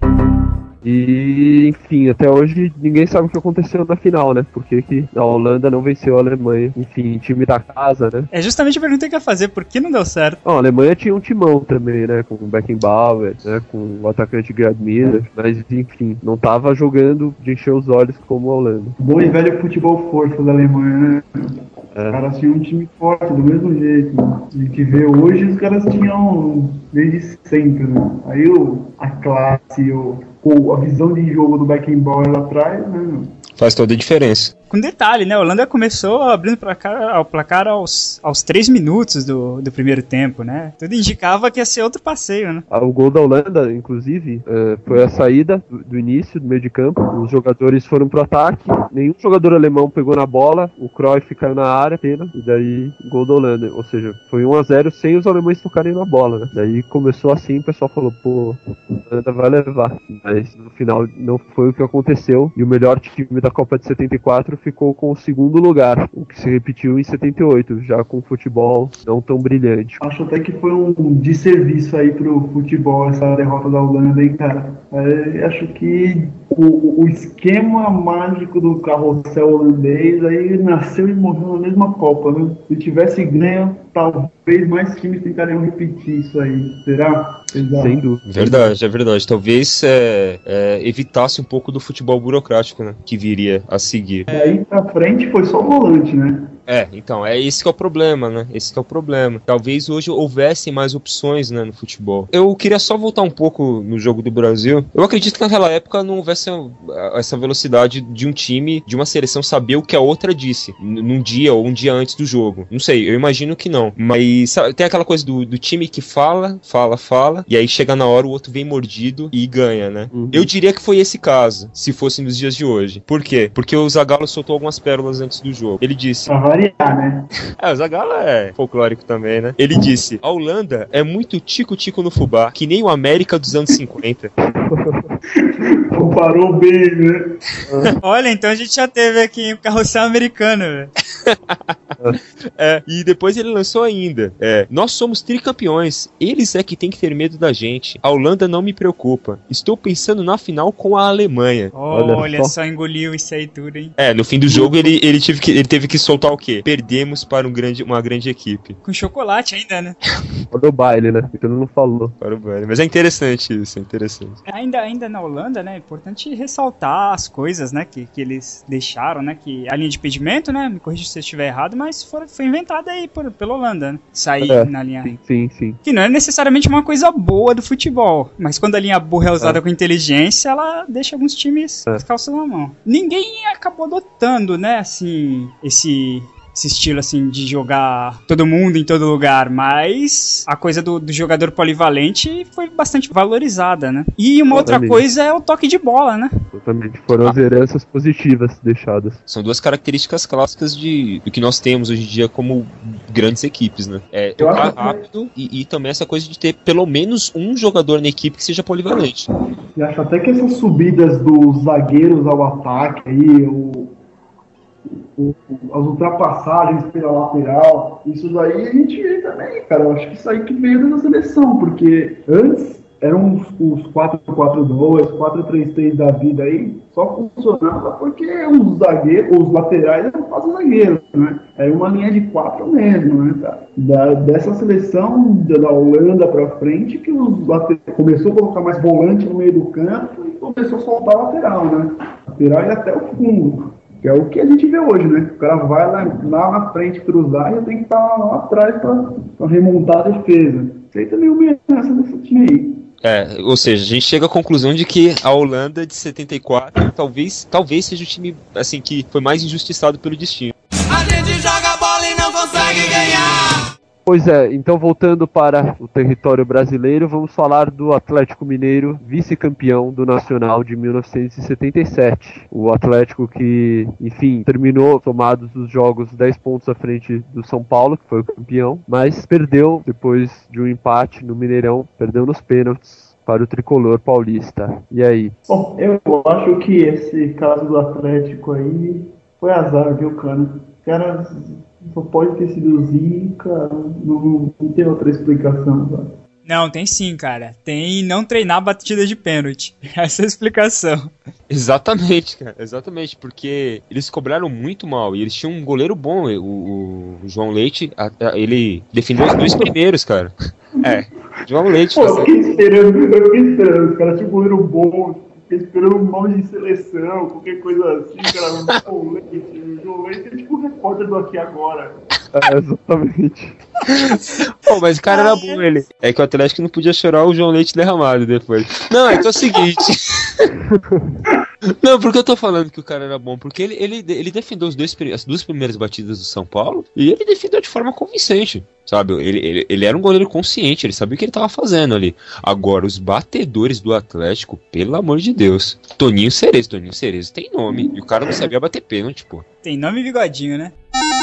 E, enfim, até hoje ninguém sabe o que aconteceu na final, né? Por que que a Holanda não venceu a Alemanha? Enfim, time da casa, né? É justamente a pergunta que eu ia fazer, por que não deu certo? Bom, a Alemanha tinha um timão também, né? Com o Beckenbauer, né? Com o atacante Gerd Müller, mas, enfim, não tava jogando de encher os olhos como a Holanda. Bom e velho futebol força da Alemanha, né? É. Os caras tinham um time forte, do mesmo jeito. Né? A gente vê hoje, os caras tinham desde sempre, né? Aí o, a classe, o, a visão de jogo do Beckenbauer lá atrás, né? Faz toda a diferença. Com detalhe, né? A Holanda começou abrindo placar, ao placar aos, aos três minutos do, do primeiro tempo, né? Tudo indicava que ia ser outro passeio, né? O gol da Holanda, inclusive, uh, foi a saída do, do início, do meio de campo. Os jogadores foram pro ataque, nenhum jogador alemão pegou na bola, o Cruyff caiu na área, pena, e daí gol da Holanda. Ou seja, foi um a zero sem os alemães tocarem na bola, né? Daí começou assim, o pessoal falou, pô, a Holanda vai levar. Mas no final não foi o que aconteceu, e o melhor time da Copa de setenta e quatro ficou com o segundo lugar, o que se repetiu em setenta e oito, já com futebol não tão brilhante. Acho até que foi um desserviço aí pro futebol essa derrota da Holanda, hein, cara? É, acho que o, o esquema mágico do carrossel holandês aí nasceu e morreu na mesma Copa, né? Se tivesse ganho, talvez mais times tentariam repetir isso aí. Será? Exato. Sem dúvida. Verdade, é verdade. Talvez é, é, evitasse um pouco do futebol burocrático, né, que viria a seguir. E aí pra frente foi só o volante, né? É, então, é esse que é o problema, né? Esse que é o problema. Talvez hoje houvessem mais opções, né, no futebol. Eu queria só voltar um pouco no jogo do Brasil. Eu acredito que naquela época não houvesse essa velocidade de um time, de uma seleção saber o que a outra disse num dia ou um dia antes do jogo. Não sei, eu imagino que não. Mas sabe, tem aquela coisa do, do time que fala, fala, fala, e aí chega na hora o outro vem mordido e ganha, né? Uhum. Eu diria que foi esse caso, se fosse nos dias de hoje. Por quê? Porque o Zagallo soltou algumas pérolas antes do jogo. Ele disse... Pra variar, né? É, o Zagallo é folclórico também, né? Ele disse, a Holanda é muito tico-tico no fubá, que nem o América dos anos cinquenta. Comparou bem, né? Olha, então a gente já teve aqui o carrossel americano, velho. É, e depois ele lançou ainda, é, nós somos tricampeões, eles é que tem que ter medo da gente, a Holanda não me preocupa, estou pensando na final com a Alemanha. Olha, Olha só. só. engoliu isso aí tudo, hein? É, no fim do jogo ele, ele, tive que, ele teve que soltar o quê? Perdemos para um grande, uma grande equipe. Com chocolate ainda, né? Olha o baile, né? Porque ele não falou. Para o Bayern. Mas é interessante isso, é interessante. Ainda, ainda na Holanda, né, é importante ressaltar as coisas, né, que, que eles deixaram, né, que a linha de impedimento, né, me corrija se eu estiver errado, mas foi, foi inventada aí por, pela Holanda, né, sair É, na linha... Sim, sim, sim. Que não é necessariamente uma coisa boa do futebol, mas quando a linha burra é usada É. com inteligência, ela deixa alguns times É. as calças na mão. Ninguém acabou adotando, né, assim, esse... esse estilo, assim, de jogar todo mundo em todo lugar, mas a coisa do, do jogador polivalente foi bastante valorizada, né? E uma outra Exatamente. coisa é o toque de bola, né? Totalmente. Foram as heranças positivas deixadas. São duas características clássicas de, do que nós temos hoje em dia como grandes equipes, né? É Eu tocar acho que- rápido e, e também essa coisa de ter pelo menos um jogador na equipe que seja polivalente. E acho até que essas subidas dos zagueiros ao ataque aí, o, o- o- as ultrapassagens pela lateral, isso daí a gente vê também, cara. Eu acho que isso aí que veio da seleção, porque antes eram os, os quatro quatro dois, quatro três três da vida aí, só funcionava porque os zagueiros, os laterais eram quase zagueiros, né? Era uma linha de quatro mesmo, né, cara? Da, dessa seleção da, da Holanda pra frente, que os laterais começou a colocar mais volante no meio do campo e começou a soltar a lateral, né? Lateral e até o fundo. Que é o que a gente vê hoje, né? O cara vai lá, lá na frente cruzar e eu tenho que estar lá atrás para remontar a defesa. Isso aí também é uma herança desse time aí. É, ou seja, a gente chega à conclusão de que a Holanda de setenta e quatro talvez, talvez seja o time assim, que foi mais injustiçado pelo destino. A gente joga bola e não consegue ganhar. Pois é, então voltando para o território brasileiro, vamos falar do Atlético Mineiro, vice-campeão do Nacional de mil novecentos e setenta e sete. O Atlético que, enfim, terminou somados os jogos dez pontos à frente do São Paulo, que foi o campeão, mas perdeu depois de um empate no Mineirão, perdeu nos pênaltis para o tricolor paulista. E aí? Bom, eu acho que esse caso do Atlético aí foi azar, viu, cara? O cara só pode ter sido zica, não, não tem outra explicação, cara. Não, tem sim, cara. Tem não treinar batida de pênalti. Essa é a explicação. Exatamente, cara, exatamente, porque eles cobraram muito mal e eles tinham um goleiro bom, o, o João Leite, a, a, ele defendeu os dois primeiros, cara. É, João Leite. Pô, eu tá fiquei esperando, eu fiquei esperando, os caras tinham um goleiro bom, fiquei esperando um nome de seleção, qualquer coisa assim, cara, o João Leite, o João Leite é tipo o repórter do Aqui Agora. É, exatamente. Pô, mas o cara era bom, ele. É que o Atlético não podia chorar o João Leite derramado depois. Não, é que é o seguinte. Não, porque eu tô falando que o cara era bom? Porque ele, ele, ele defendeu os dois, as duas primeiras batidas do São Paulo e ele defendeu de forma convincente, sabe? Ele, ele, ele era um goleiro consciente, ele sabia o que ele tava fazendo ali. Agora, os batedores do Atlético, pelo amor de Deus. Toninho Cerezo, Toninho Cerezo tem nome e o cara não sabia bater pênalti, pô. Tem nome e bigodinho, né?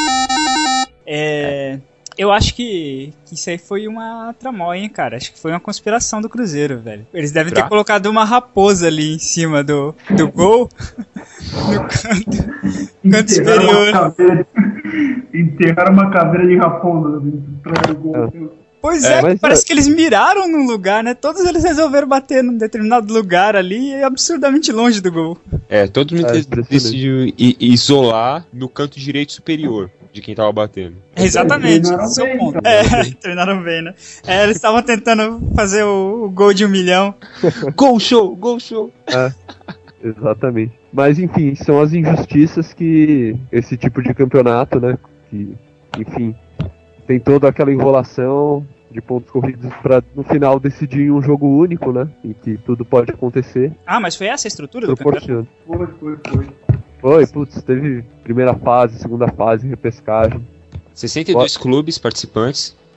É... Eu acho que, que isso aí foi uma tramóia, hein, cara. Acho que foi uma conspiração do Cruzeiro, velho. Eles devem Pra? ter colocado uma raposa ali em cima do, do gol, no canto, canto Enterraram uma superior. caveira, enterraram uma caveira de raposa atrás do gol. Pois É, é, mas parece é- que eles miraram num lugar, né? Todos eles resolveram bater num determinado lugar ali, absurdamente longe do gol. É, todo mundo É, de- impressionante. decidiu i- isolar no canto direito superior de quem tava batendo. Exatamente, treinaram esse é o bem, ponto. cara. É, treinaram bem, né? É, eles estavam tentando fazer o, o gol de um milhão. Gol show, gol show. Exatamente. Mas enfim, são as injustiças que esse tipo de campeonato, né? Que, enfim, tem toda aquela enrolação de pontos corridos para no final decidir em um jogo único, né? Em que tudo pode acontecer, Ah, mas foi essa a estrutura do campeonato? proporcionando. Foi, foi, foi. Foi, putz, teve primeira fase, segunda fase, repescagem. sessenta e dois clubes participantes.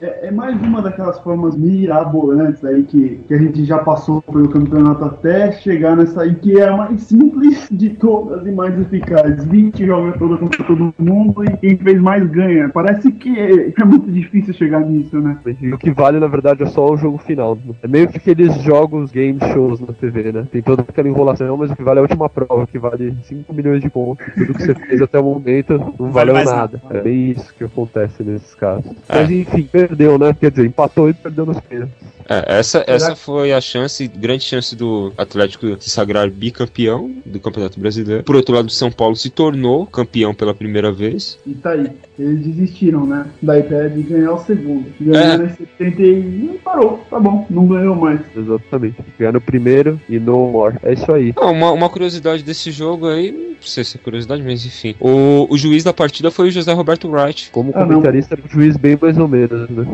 É, é mais uma daquelas formas mirabolantes aí que, que a gente já passou pelo campeonato até chegar nessa aí, que é a mais simples de todas e mais eficaz. vinte joga toda contra todo mundo e quem fez mais ganha. Parece que é, é muito difícil chegar nisso, né? E o que vale, na verdade, é só o jogo final. É meio que aqueles jogos, game shows na T V, né? Tem toda aquela enrolação, mas o que vale é a última prova, que vale cinco milhões de pontos. Tudo que você fez até o momento não valeu nada. É bem isso que acontece nesses casos. É. Mas enfim, perdeu, né? Quer dizer, empatou e perdeu nos pênaltis. É, essa, essa foi a chance, grande chance do Atlético se sagrar bicampeão do Campeonato Brasileiro. Por outro lado, o São Paulo se tornou campeão pela primeira vez. E tá aí, eles desistiram, né? Da ideia de ganhar o segundo. Ganhou em setenta e um, parou, tá bom, não ganhou mais. Exatamente, ganhar no primeiro e no more. É isso aí. Ah, uma, uma curiosidade desse jogo aí, não sei se é curiosidade, mas enfim. O, o juiz da partida foi o José Roberto Wright. Como comentarista, era um juiz bem mais ou menos, né?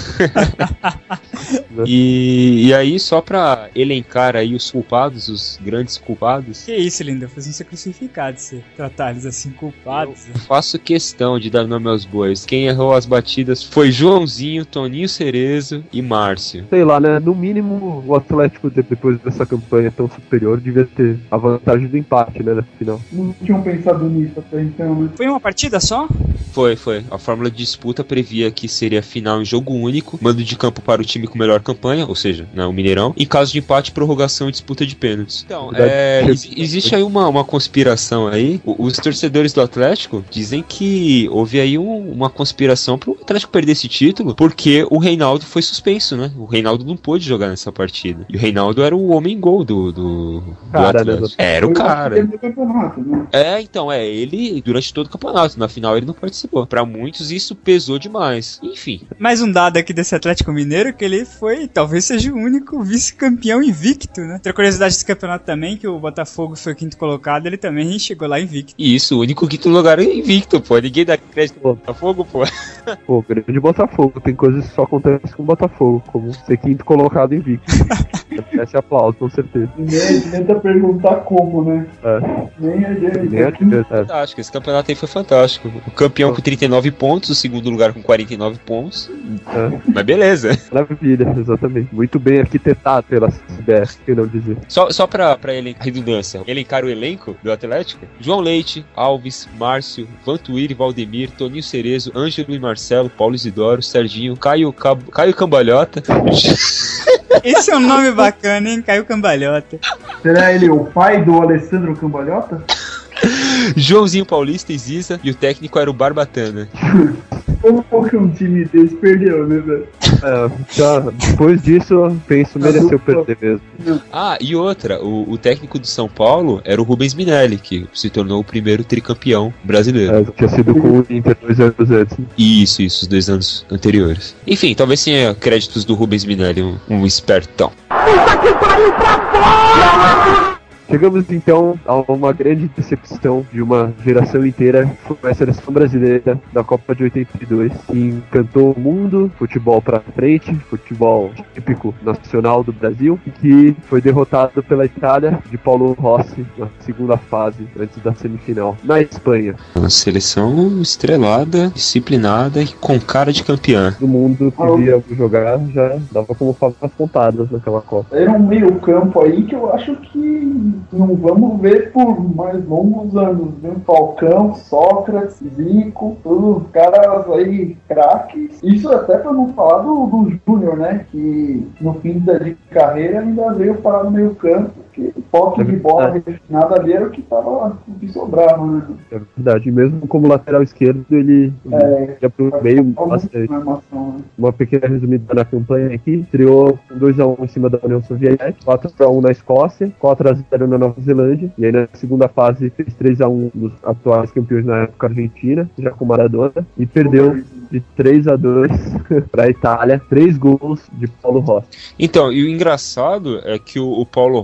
E, e aí, só pra elencar aí os culpados, os grandes culpados. Que isso, Linda, faziam ser crucificados se tratar eles assim, culpados. Eu faço questão de dar nome aos bois. Quem errou as batidas foi Joãozinho, Toninho Cerezo e Márcio. Sei lá, né? No mínimo, o Atlético, depois dessa campanha tão superior, devia ter a vantagem do empate, né? Na final. Não tinham pensado nisso até então, né? Foi uma partida só? Foi, foi. A fórmula de disputa previa que seria final em jogo único, mando de campo para o time com melhor campanha, ou seja, né, o Mineirão. Em caso de empate, prorrogação e disputa de pênaltis. Então, é, existe aí uma, uma conspiração aí. Os torcedores do Atlético dizem que houve aí um, uma conspiração pro Atlético perder esse título, porque o Reinaldo foi suspenso, né? O Reinaldo não pôde jogar nessa partida. E o Reinaldo era o homem gol do, do, do cara, Atlético. Né? Era o cara. Né? É, então, é, ele durante todo o campeonato. Na final ele não participou. Pra muitos isso pesou demais. Enfim. Mais um dado aqui desse Atlético Mineiro, que ele foi, talvez seja o único vice-campeão invicto, né? Outra curiosidade desse campeonato também, que o Botafogo foi o quinto colocado, ele também chegou lá invicto. Isso, o único quinto lugar é invicto, pô. Ninguém dá crédito pro Botafogo, pô. Pô, grande Botafogo. Tem coisas que só acontecem com o Botafogo, como ser quinto colocado invicto. Esse aplauso, com certeza. Ninguém tenta perguntar como, né? É. Nem a gente. Nem a gente. É. Fantástico, esse campeonato aí foi fantástico. O campeão com trinta e nove pontos, o segundo lugar com quarenta e nove pontos. É. Mas beleza. Maravilha, exatamente. Muito bem arquitetado pela C B S, que não dizer. Só, só pra, pra elencar, redundância, elencar o elenco do Atlético: João Leite, Alves, Márcio, Vantuíri, Valdemir, Toninho Cerezo, Ângelo e Marcelo, Paulo Isidoro, Serginho, Caio, Cab... Caio Cambalhota. Esse é um nome bacana, hein? Caio Cambalhota. Será ele o pai do Alessandro Cambalhota? Joãozinho Paulista e Ziza, e o técnico era o Barbatana. Como que um time desse perdeu, né, velho? É, já, depois disso, eu penso, mereceu perder mesmo. Ah, e outra, o, o técnico do São Paulo era o Rubens Minelli, que se tornou o primeiro tricampeão brasileiro. É, tinha sido com o Inter dois anos antes. Isso, isso, os dois anos anteriores. Enfim, talvez tenha créditos do Rubens Minelli, um, um espertão. Puta que pariu pra fora! Chegamos então a uma grande decepção de uma geração inteira, foi a seleção brasileira da Copa de oitenta e dois, que encantou o mundo, futebol pra frente, futebol típico nacional do Brasil, e que foi derrotado pela Itália de Paulo Rossi na segunda fase, antes da semifinal, na Espanha. Uma seleção estrelada, disciplinada e com cara de campeã. O mundo que via jogar já dava como favas contadas naquela Copa. Era um meio campo aí que eu acho que não vamos ver por mais longos anos, viu? Falcão, Sócrates, Zico, todos os caras aí craques. Isso até pra não falar do, do Júnior, né? Que no fim da de carreira ainda veio parar no meio campo, que toque de bola nada a ver era o que tava, o que sobrava, né? É verdade, e mesmo como lateral esquerdo, ele é, ia pro meio bastante. Uma pequena resumida na campanha aqui, estreou dois a um em cima da União Soviética, quatro a um na Escócia, quatro a zero na Nova Zelândia, e aí na segunda fase fez três a um nos atuais campeões na época Argentina, já com Maradona, e perdeu de três a dois para a Itália, três gols de Paulo Rossi. Então, e o engraçado é que o, o Paulo Rossi,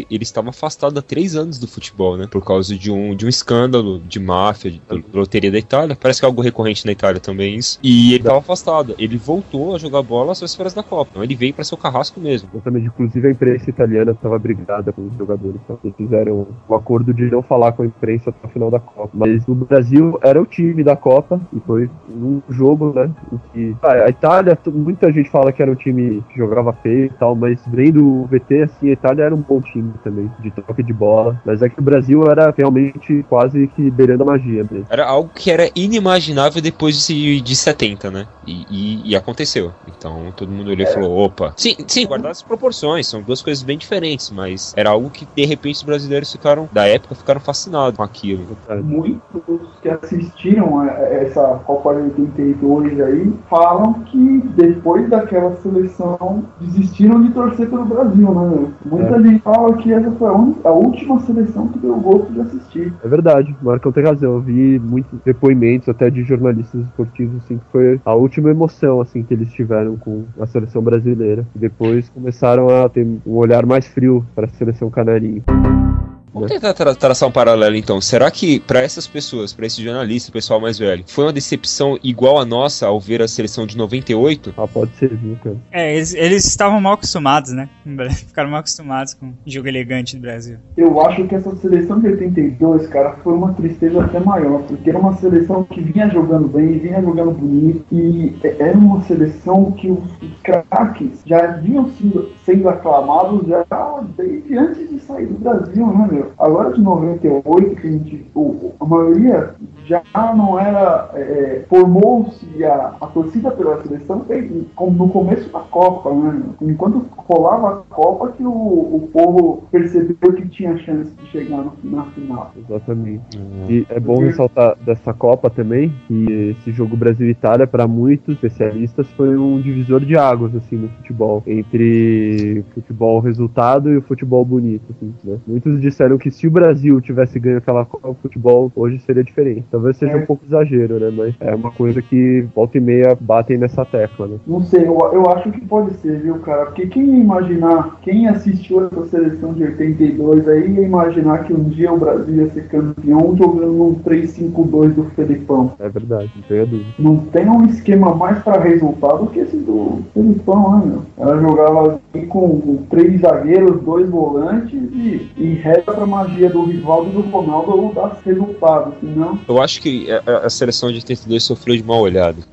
oito, ele estava afastado há três anos do futebol, né? Por causa de um, de um escândalo de máfia, de, de loteria da Itália. Parece que é algo recorrente na Itália também, isso. E ele estava afastado. Ele voltou a jogar bola às vésperas da Copa. Então ele veio para ser o carrasco mesmo. Exatamente. Inclusive a imprensa italiana estava brigada com os jogadores. Então eles fizeram um acordo de não falar com a imprensa até o final da Copa. Mas o Brasil era o time da Copa e foi um jogo, né? Em que ah, a Itália, muita gente fala que era um time que jogava feio e tal, mas vendo o V T, assim, a Itália era um bom time também, de troca de bola. Mas é que o Brasil era realmente quase que beirando a magia mesmo. Era algo que era inimaginável depois de, de setenta, né? E, e, e aconteceu. Então todo mundo olhou e falou, opa. Sim, sim, guardar as proporções, são duas coisas bem diferentes, mas era algo que de repente os brasileiros ficaram, da época, ficaram fascinados com aquilo. Muitos que assistiram a essa Copa de oitenta e dois aí falam que depois daquela seleção desistiram de torcer pelo Brasil, né? Muita é. gente fala que essa foi a, un... a última seleção que deu gosto de assistir. É verdade, o Marcão tem razão. Eu vi muitos depoimentos até de jornalistas esportivos, assim, que foi a última emoção, assim, que eles tiveram com a seleção brasileira. E depois começaram a ter um olhar mais frio para a seleção canarinho. Vamos tentar tra- traçar um paralelo então. Será que para essas pessoas, para esse jornalista, pessoal mais velho, foi uma decepção igual a nossa ao ver a seleção de noventa e oito? Ah, pode ser, viu, cara? É, eles, eles estavam mal acostumados, né? Ficaram mal acostumados com o jogo elegante do Brasil. Eu acho que essa seleção de oitenta e dois, cara, foi uma tristeza até maior, porque era uma seleção que vinha jogando bem, vinha jogando bonito, e era uma seleção que os, os craques já vinham sendo, sendo aclamados já desde antes de sair do Brasil, né, meu? Agora de noventa e oito, que a, gente, o, a maioria já não era, é, formou-se a, a torcida pela seleção como no começo da Copa, né? Enquanto rolava a Copa que o, o povo percebeu que tinha chance de chegar no, na final. Exatamente. Uhum. E é bom ressaltar dessa Copa também que esse jogo Brasil-Itália, para muitos especialistas, foi um divisor de águas, assim, no futebol, entre futebol resultado e o futebol bonito, assim, né? Muitos disseram que se o Brasil tivesse ganho aquela Copa, o futebol hoje seria diferente. Talvez seja é. um pouco exagero, né? Mas é uma coisa que volta e meia batem nessa tecla, né? Não sei, eu, eu acho que pode ser, viu, cara? Porque quem ia imaginar, quem assistiu essa seleção de oitenta e dois aí, ia imaginar que um dia o Brasil ia ser campeão jogando num três cinco dois do Felipão. É verdade, não tenho dúvida. Não tem um esquema mais pra resultado que esse do Felipão, né, meu? Ela jogava assim com, com três zagueiros, dois volantes e, e reza pra magia do Rivaldo e do Ronaldo ou dar resultados, senão... Eu acho que a, a seleção de oitenta e dois sofreu de mal olhado.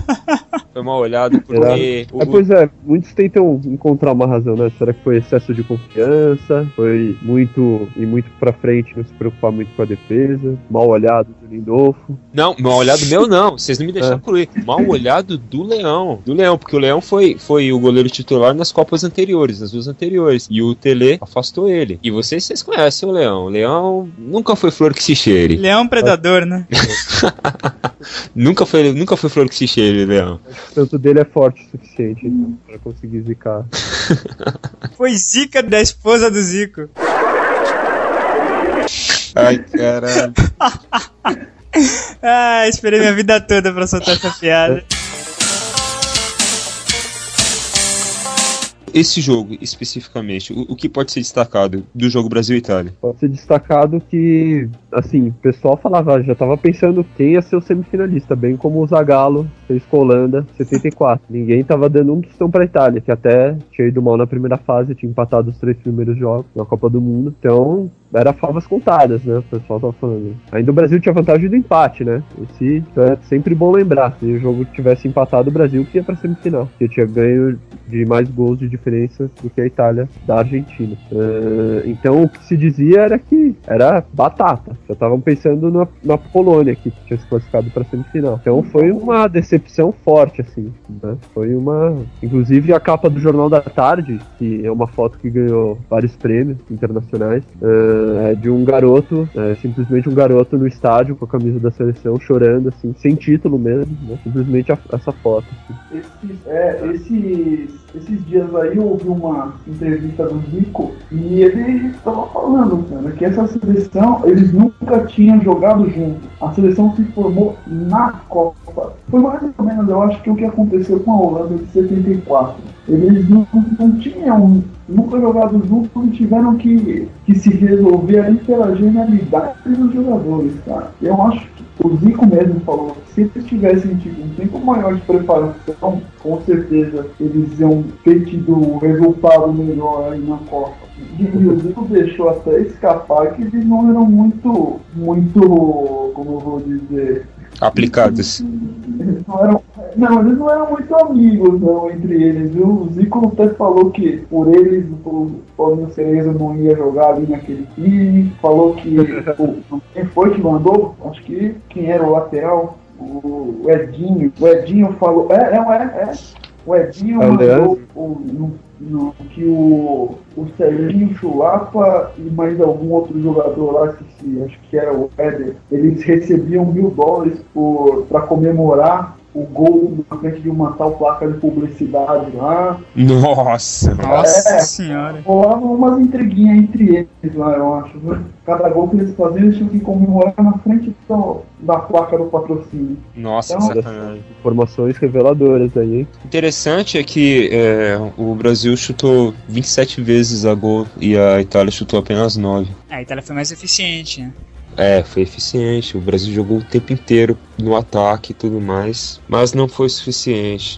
Foi mal olhado porque... O... É, pois é, muitos tentam encontrar uma razão, né? Será que foi excesso de confiança? Foi muito e muito pra frente, não se preocupar muito com a defesa? Mal olhado do Lindolfo? Não, mal olhado meu não, vocês não me deixaram é. concluir. Mal olhado do Leão. Do Leão, porque o Leão foi, foi o goleiro titular nas Copas anteriores, nas duas anteriores. E o Tele afastou ele. E vocês, vocês conhecem o Leão. O Leão nunca foi flor que se cheire. Leão predador, né? nunca, foi, nunca foi flor que se cheire, Leão. O tanto dele é forte o suficiente hum. pra conseguir zicar. Foi zica da esposa do Zico. Ai, caralho. Ah, esperei minha vida toda pra soltar essa piada. Esse jogo, especificamente, o, o que pode ser destacado do jogo Brasil-Itália? Pode ser destacado que, assim, o pessoal falava, já tava pensando quem ia ser o semifinalista, bem como o Zagallo fez com a Holanda setenta e quatro. Ninguém tava dando um tostão pra Itália, que até tinha ido mal na primeira fase, tinha empatado os três primeiros jogos na Copa do Mundo. Então, era favas contadas, né? O pessoal tava falando. Ainda o Brasil tinha vantagem do empate, né? Esse é sempre bom lembrar. Se o jogo tivesse empatado, o Brasil que ia pra semifinal. Porque tinha ganho de mais gols de diferença do que a Itália da Argentina. Uh, então, o que se dizia era que era batata. Já estavam pensando na, na Polônia, que tinha se classificado pra semifinal. Então, foi uma decepção forte, assim, né? Foi uma... Inclusive, a capa do Jornal da Tarde, que é uma foto que ganhou vários prêmios internacionais, uh, é de um garoto, é, simplesmente um garoto no estádio com a camisa da seleção, chorando, assim, sem título mesmo, né? Simplesmente a, essa foto. Assim. Esses, é, esses, esses dias aí eu ouvi uma entrevista do Zico e ele estava falando, cara, que essa seleção, eles nunca tinham jogado junto. A seleção se formou na Copa. Foi mais ou menos, eu acho que o que aconteceu com a Holanda de setenta e quatro. eles não, não tinham, nunca jogado juntos e tiveram que, que se resolver ali pela genialidade dos jogadores, cara. Eu acho que o Zico mesmo falou que se eles tivessem tido um tempo maior de preparação, com certeza eles iam ter tido um resultado melhor aí na Copa. E o Zico deixou até escapar que eles não eram muito, muito, como eu vou dizer... aplicados. Eles não eram, não, eles não eram muito amigos, não, entre eles, viu? O Zico até falou que por eles o Paulinho Cerezo não ia jogar ali naquele time, falou que o, quem foi que mandou? Acho que quem era o lateral, o Edinho, o Edinho falou, é, é, é, é o Edinho mandou o, no, no, que o, o Serginho Chulapa e mais algum outro jogador lá, que acho que era o Éder, eles recebiam mil dólares para comemorar o gol na frente de uma tal placa de publicidade lá. Nossa! Nossa é, senhora! Rolavam umas intriguinhas entre eles lá, eu acho. Né? Cada gol que eles faziam, eles tinham que comemorar na frente do, da placa do patrocínio. Nossa, então, sacanagem. Informações reveladoras aí, hein? Interessante é que é, o Brasil chutou vinte e sete vezes a gol e a Itália chutou apenas nove. A Itália foi mais eficiente, né? É, foi eficiente. O Brasil jogou o tempo inteiro no ataque e tudo mais, mas não foi suficiente.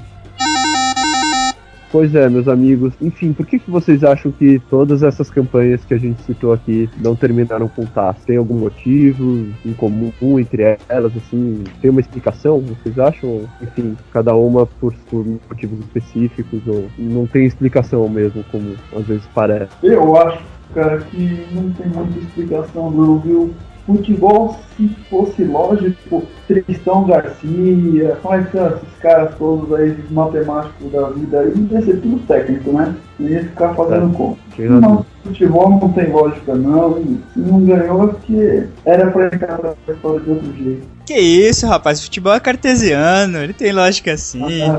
Pois é, meus amigos. Enfim, por que, que vocês acham que todas essas campanhas que a gente citou aqui não terminaram com taça? Tem algum motivo em comum entre elas, assim? Tem uma explicação, vocês acham? Enfim, cada uma por, por motivos específicos, ou não tem explicação mesmo, como às vezes parece? Eu acho, cara, que não tem muita explicação não, viu? Futebol, se fosse lógico, Tristão Garcia, quais são esses caras todos aí, esses matemáticos da vida aí, ia ser tudo técnico, né? Não ia ficar fazendo É, conta. razão. Mas futebol não tem lógica não, e se não ganhou é porque era pra encarar a história de outro jeito. Que isso, rapaz, futebol é cartesiano, ele tem lógica assim. Ah,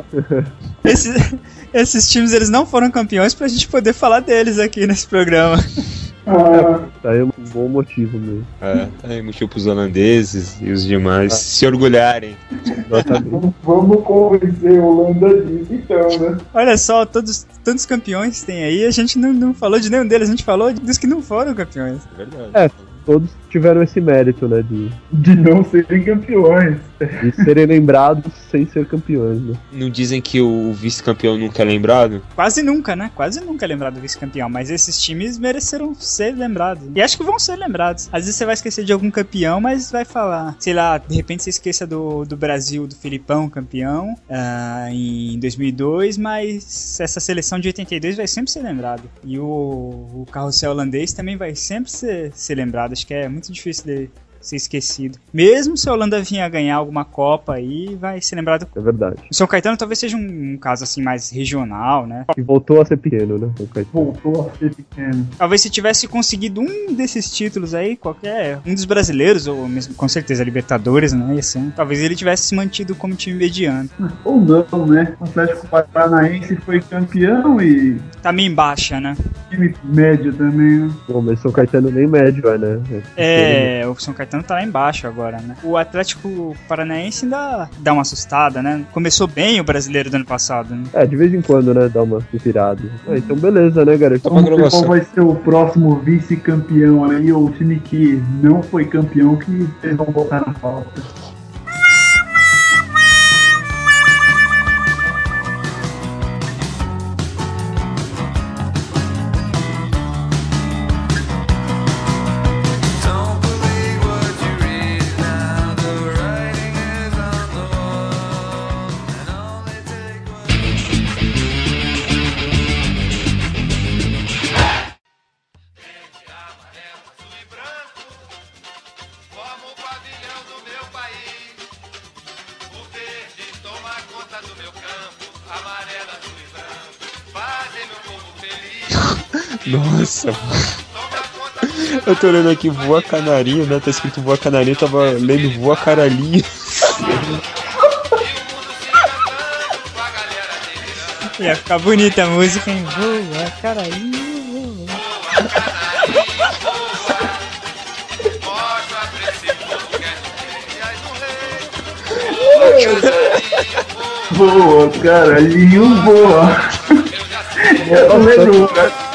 Esses, esses times, eles não foram campeões pra gente poder falar deles aqui nesse programa. ah, Tá aí um bom motivo mesmo. É, tá aí motivo pros holandeses e os demais se orgulharem. Exatamente. vamos convencer a Holanda disso então, né? Olha só, todos tantos campeões tem aí, a gente não, não falou de nenhum deles, a gente falou dos que não foram campeões. É verdade. É, todos tiveram esse mérito, né, de, De não serem campeões. de serem lembrados sem ser campeões, né? Não dizem que o vice-campeão nunca é lembrado? Quase nunca, né? Quase nunca é lembrado do vice-campeão, mas esses times mereceram ser lembrados. E acho que vão ser lembrados. Às vezes você vai esquecer de algum campeão, mas vai falar, sei lá, de repente você esqueça do, do Brasil, do Filipão campeão uh, em dois mil e dois, mas essa seleção de oitenta e dois vai sempre ser lembrado. E o, o carrossel holandês também vai sempre ser, ser lembrado. Acho que é muito difícil de ser esquecido. Mesmo se a Holanda vinha a ganhar alguma Copa aí, vai ser lembrado. É verdade. O São Caetano talvez seja um, um caso assim mais regional, né? E voltou a ser pequeno, né? o Caetano. Voltou a ser pequeno. Talvez se tivesse conseguido um desses títulos aí, qualquer um dos brasileiros, ou mesmo com certeza Libertadores, né? Esse ano, talvez ele tivesse se mantido como time mediano. Ou não, né? O Atlético Paranaense foi campeão e Tá meio em baixa, né? time médio também, né? Bom, mas São Caetano nem médio, é, né? É, o São Caetano tá lá embaixo agora, né? O Atlético Paranaense ainda dá uma assustada, né? Começou bem o brasileiro do ano passado, né? É, de vez em quando, né? Dá uma virada. Ah, então beleza, né, garoto? Tá pra Vamos ver gravação. qual vai ser o próximo vice-campeão aí, ou o time que não foi campeão que eles vão botar na falta. Don't believe what you read now. The writing is on the wall, and only take what. Verde, amarelo, azul e branco forma o pavilhão do meu país. O verde toma conta do meu campo, amarelo, azul e branco fazem meu povo feliz. Nossa, Toma conta do meu eu tô olhando aqui Voa Canarinho, né? Tá escrito Voa Canarinho, eu tava lendo Voa Caralhinho. Ia ficar bonita a música, hein? Boa, caralho. Mostra pra esse povo que é de rei. Boa, caralhinho, boa. Eu Eu tô vendo,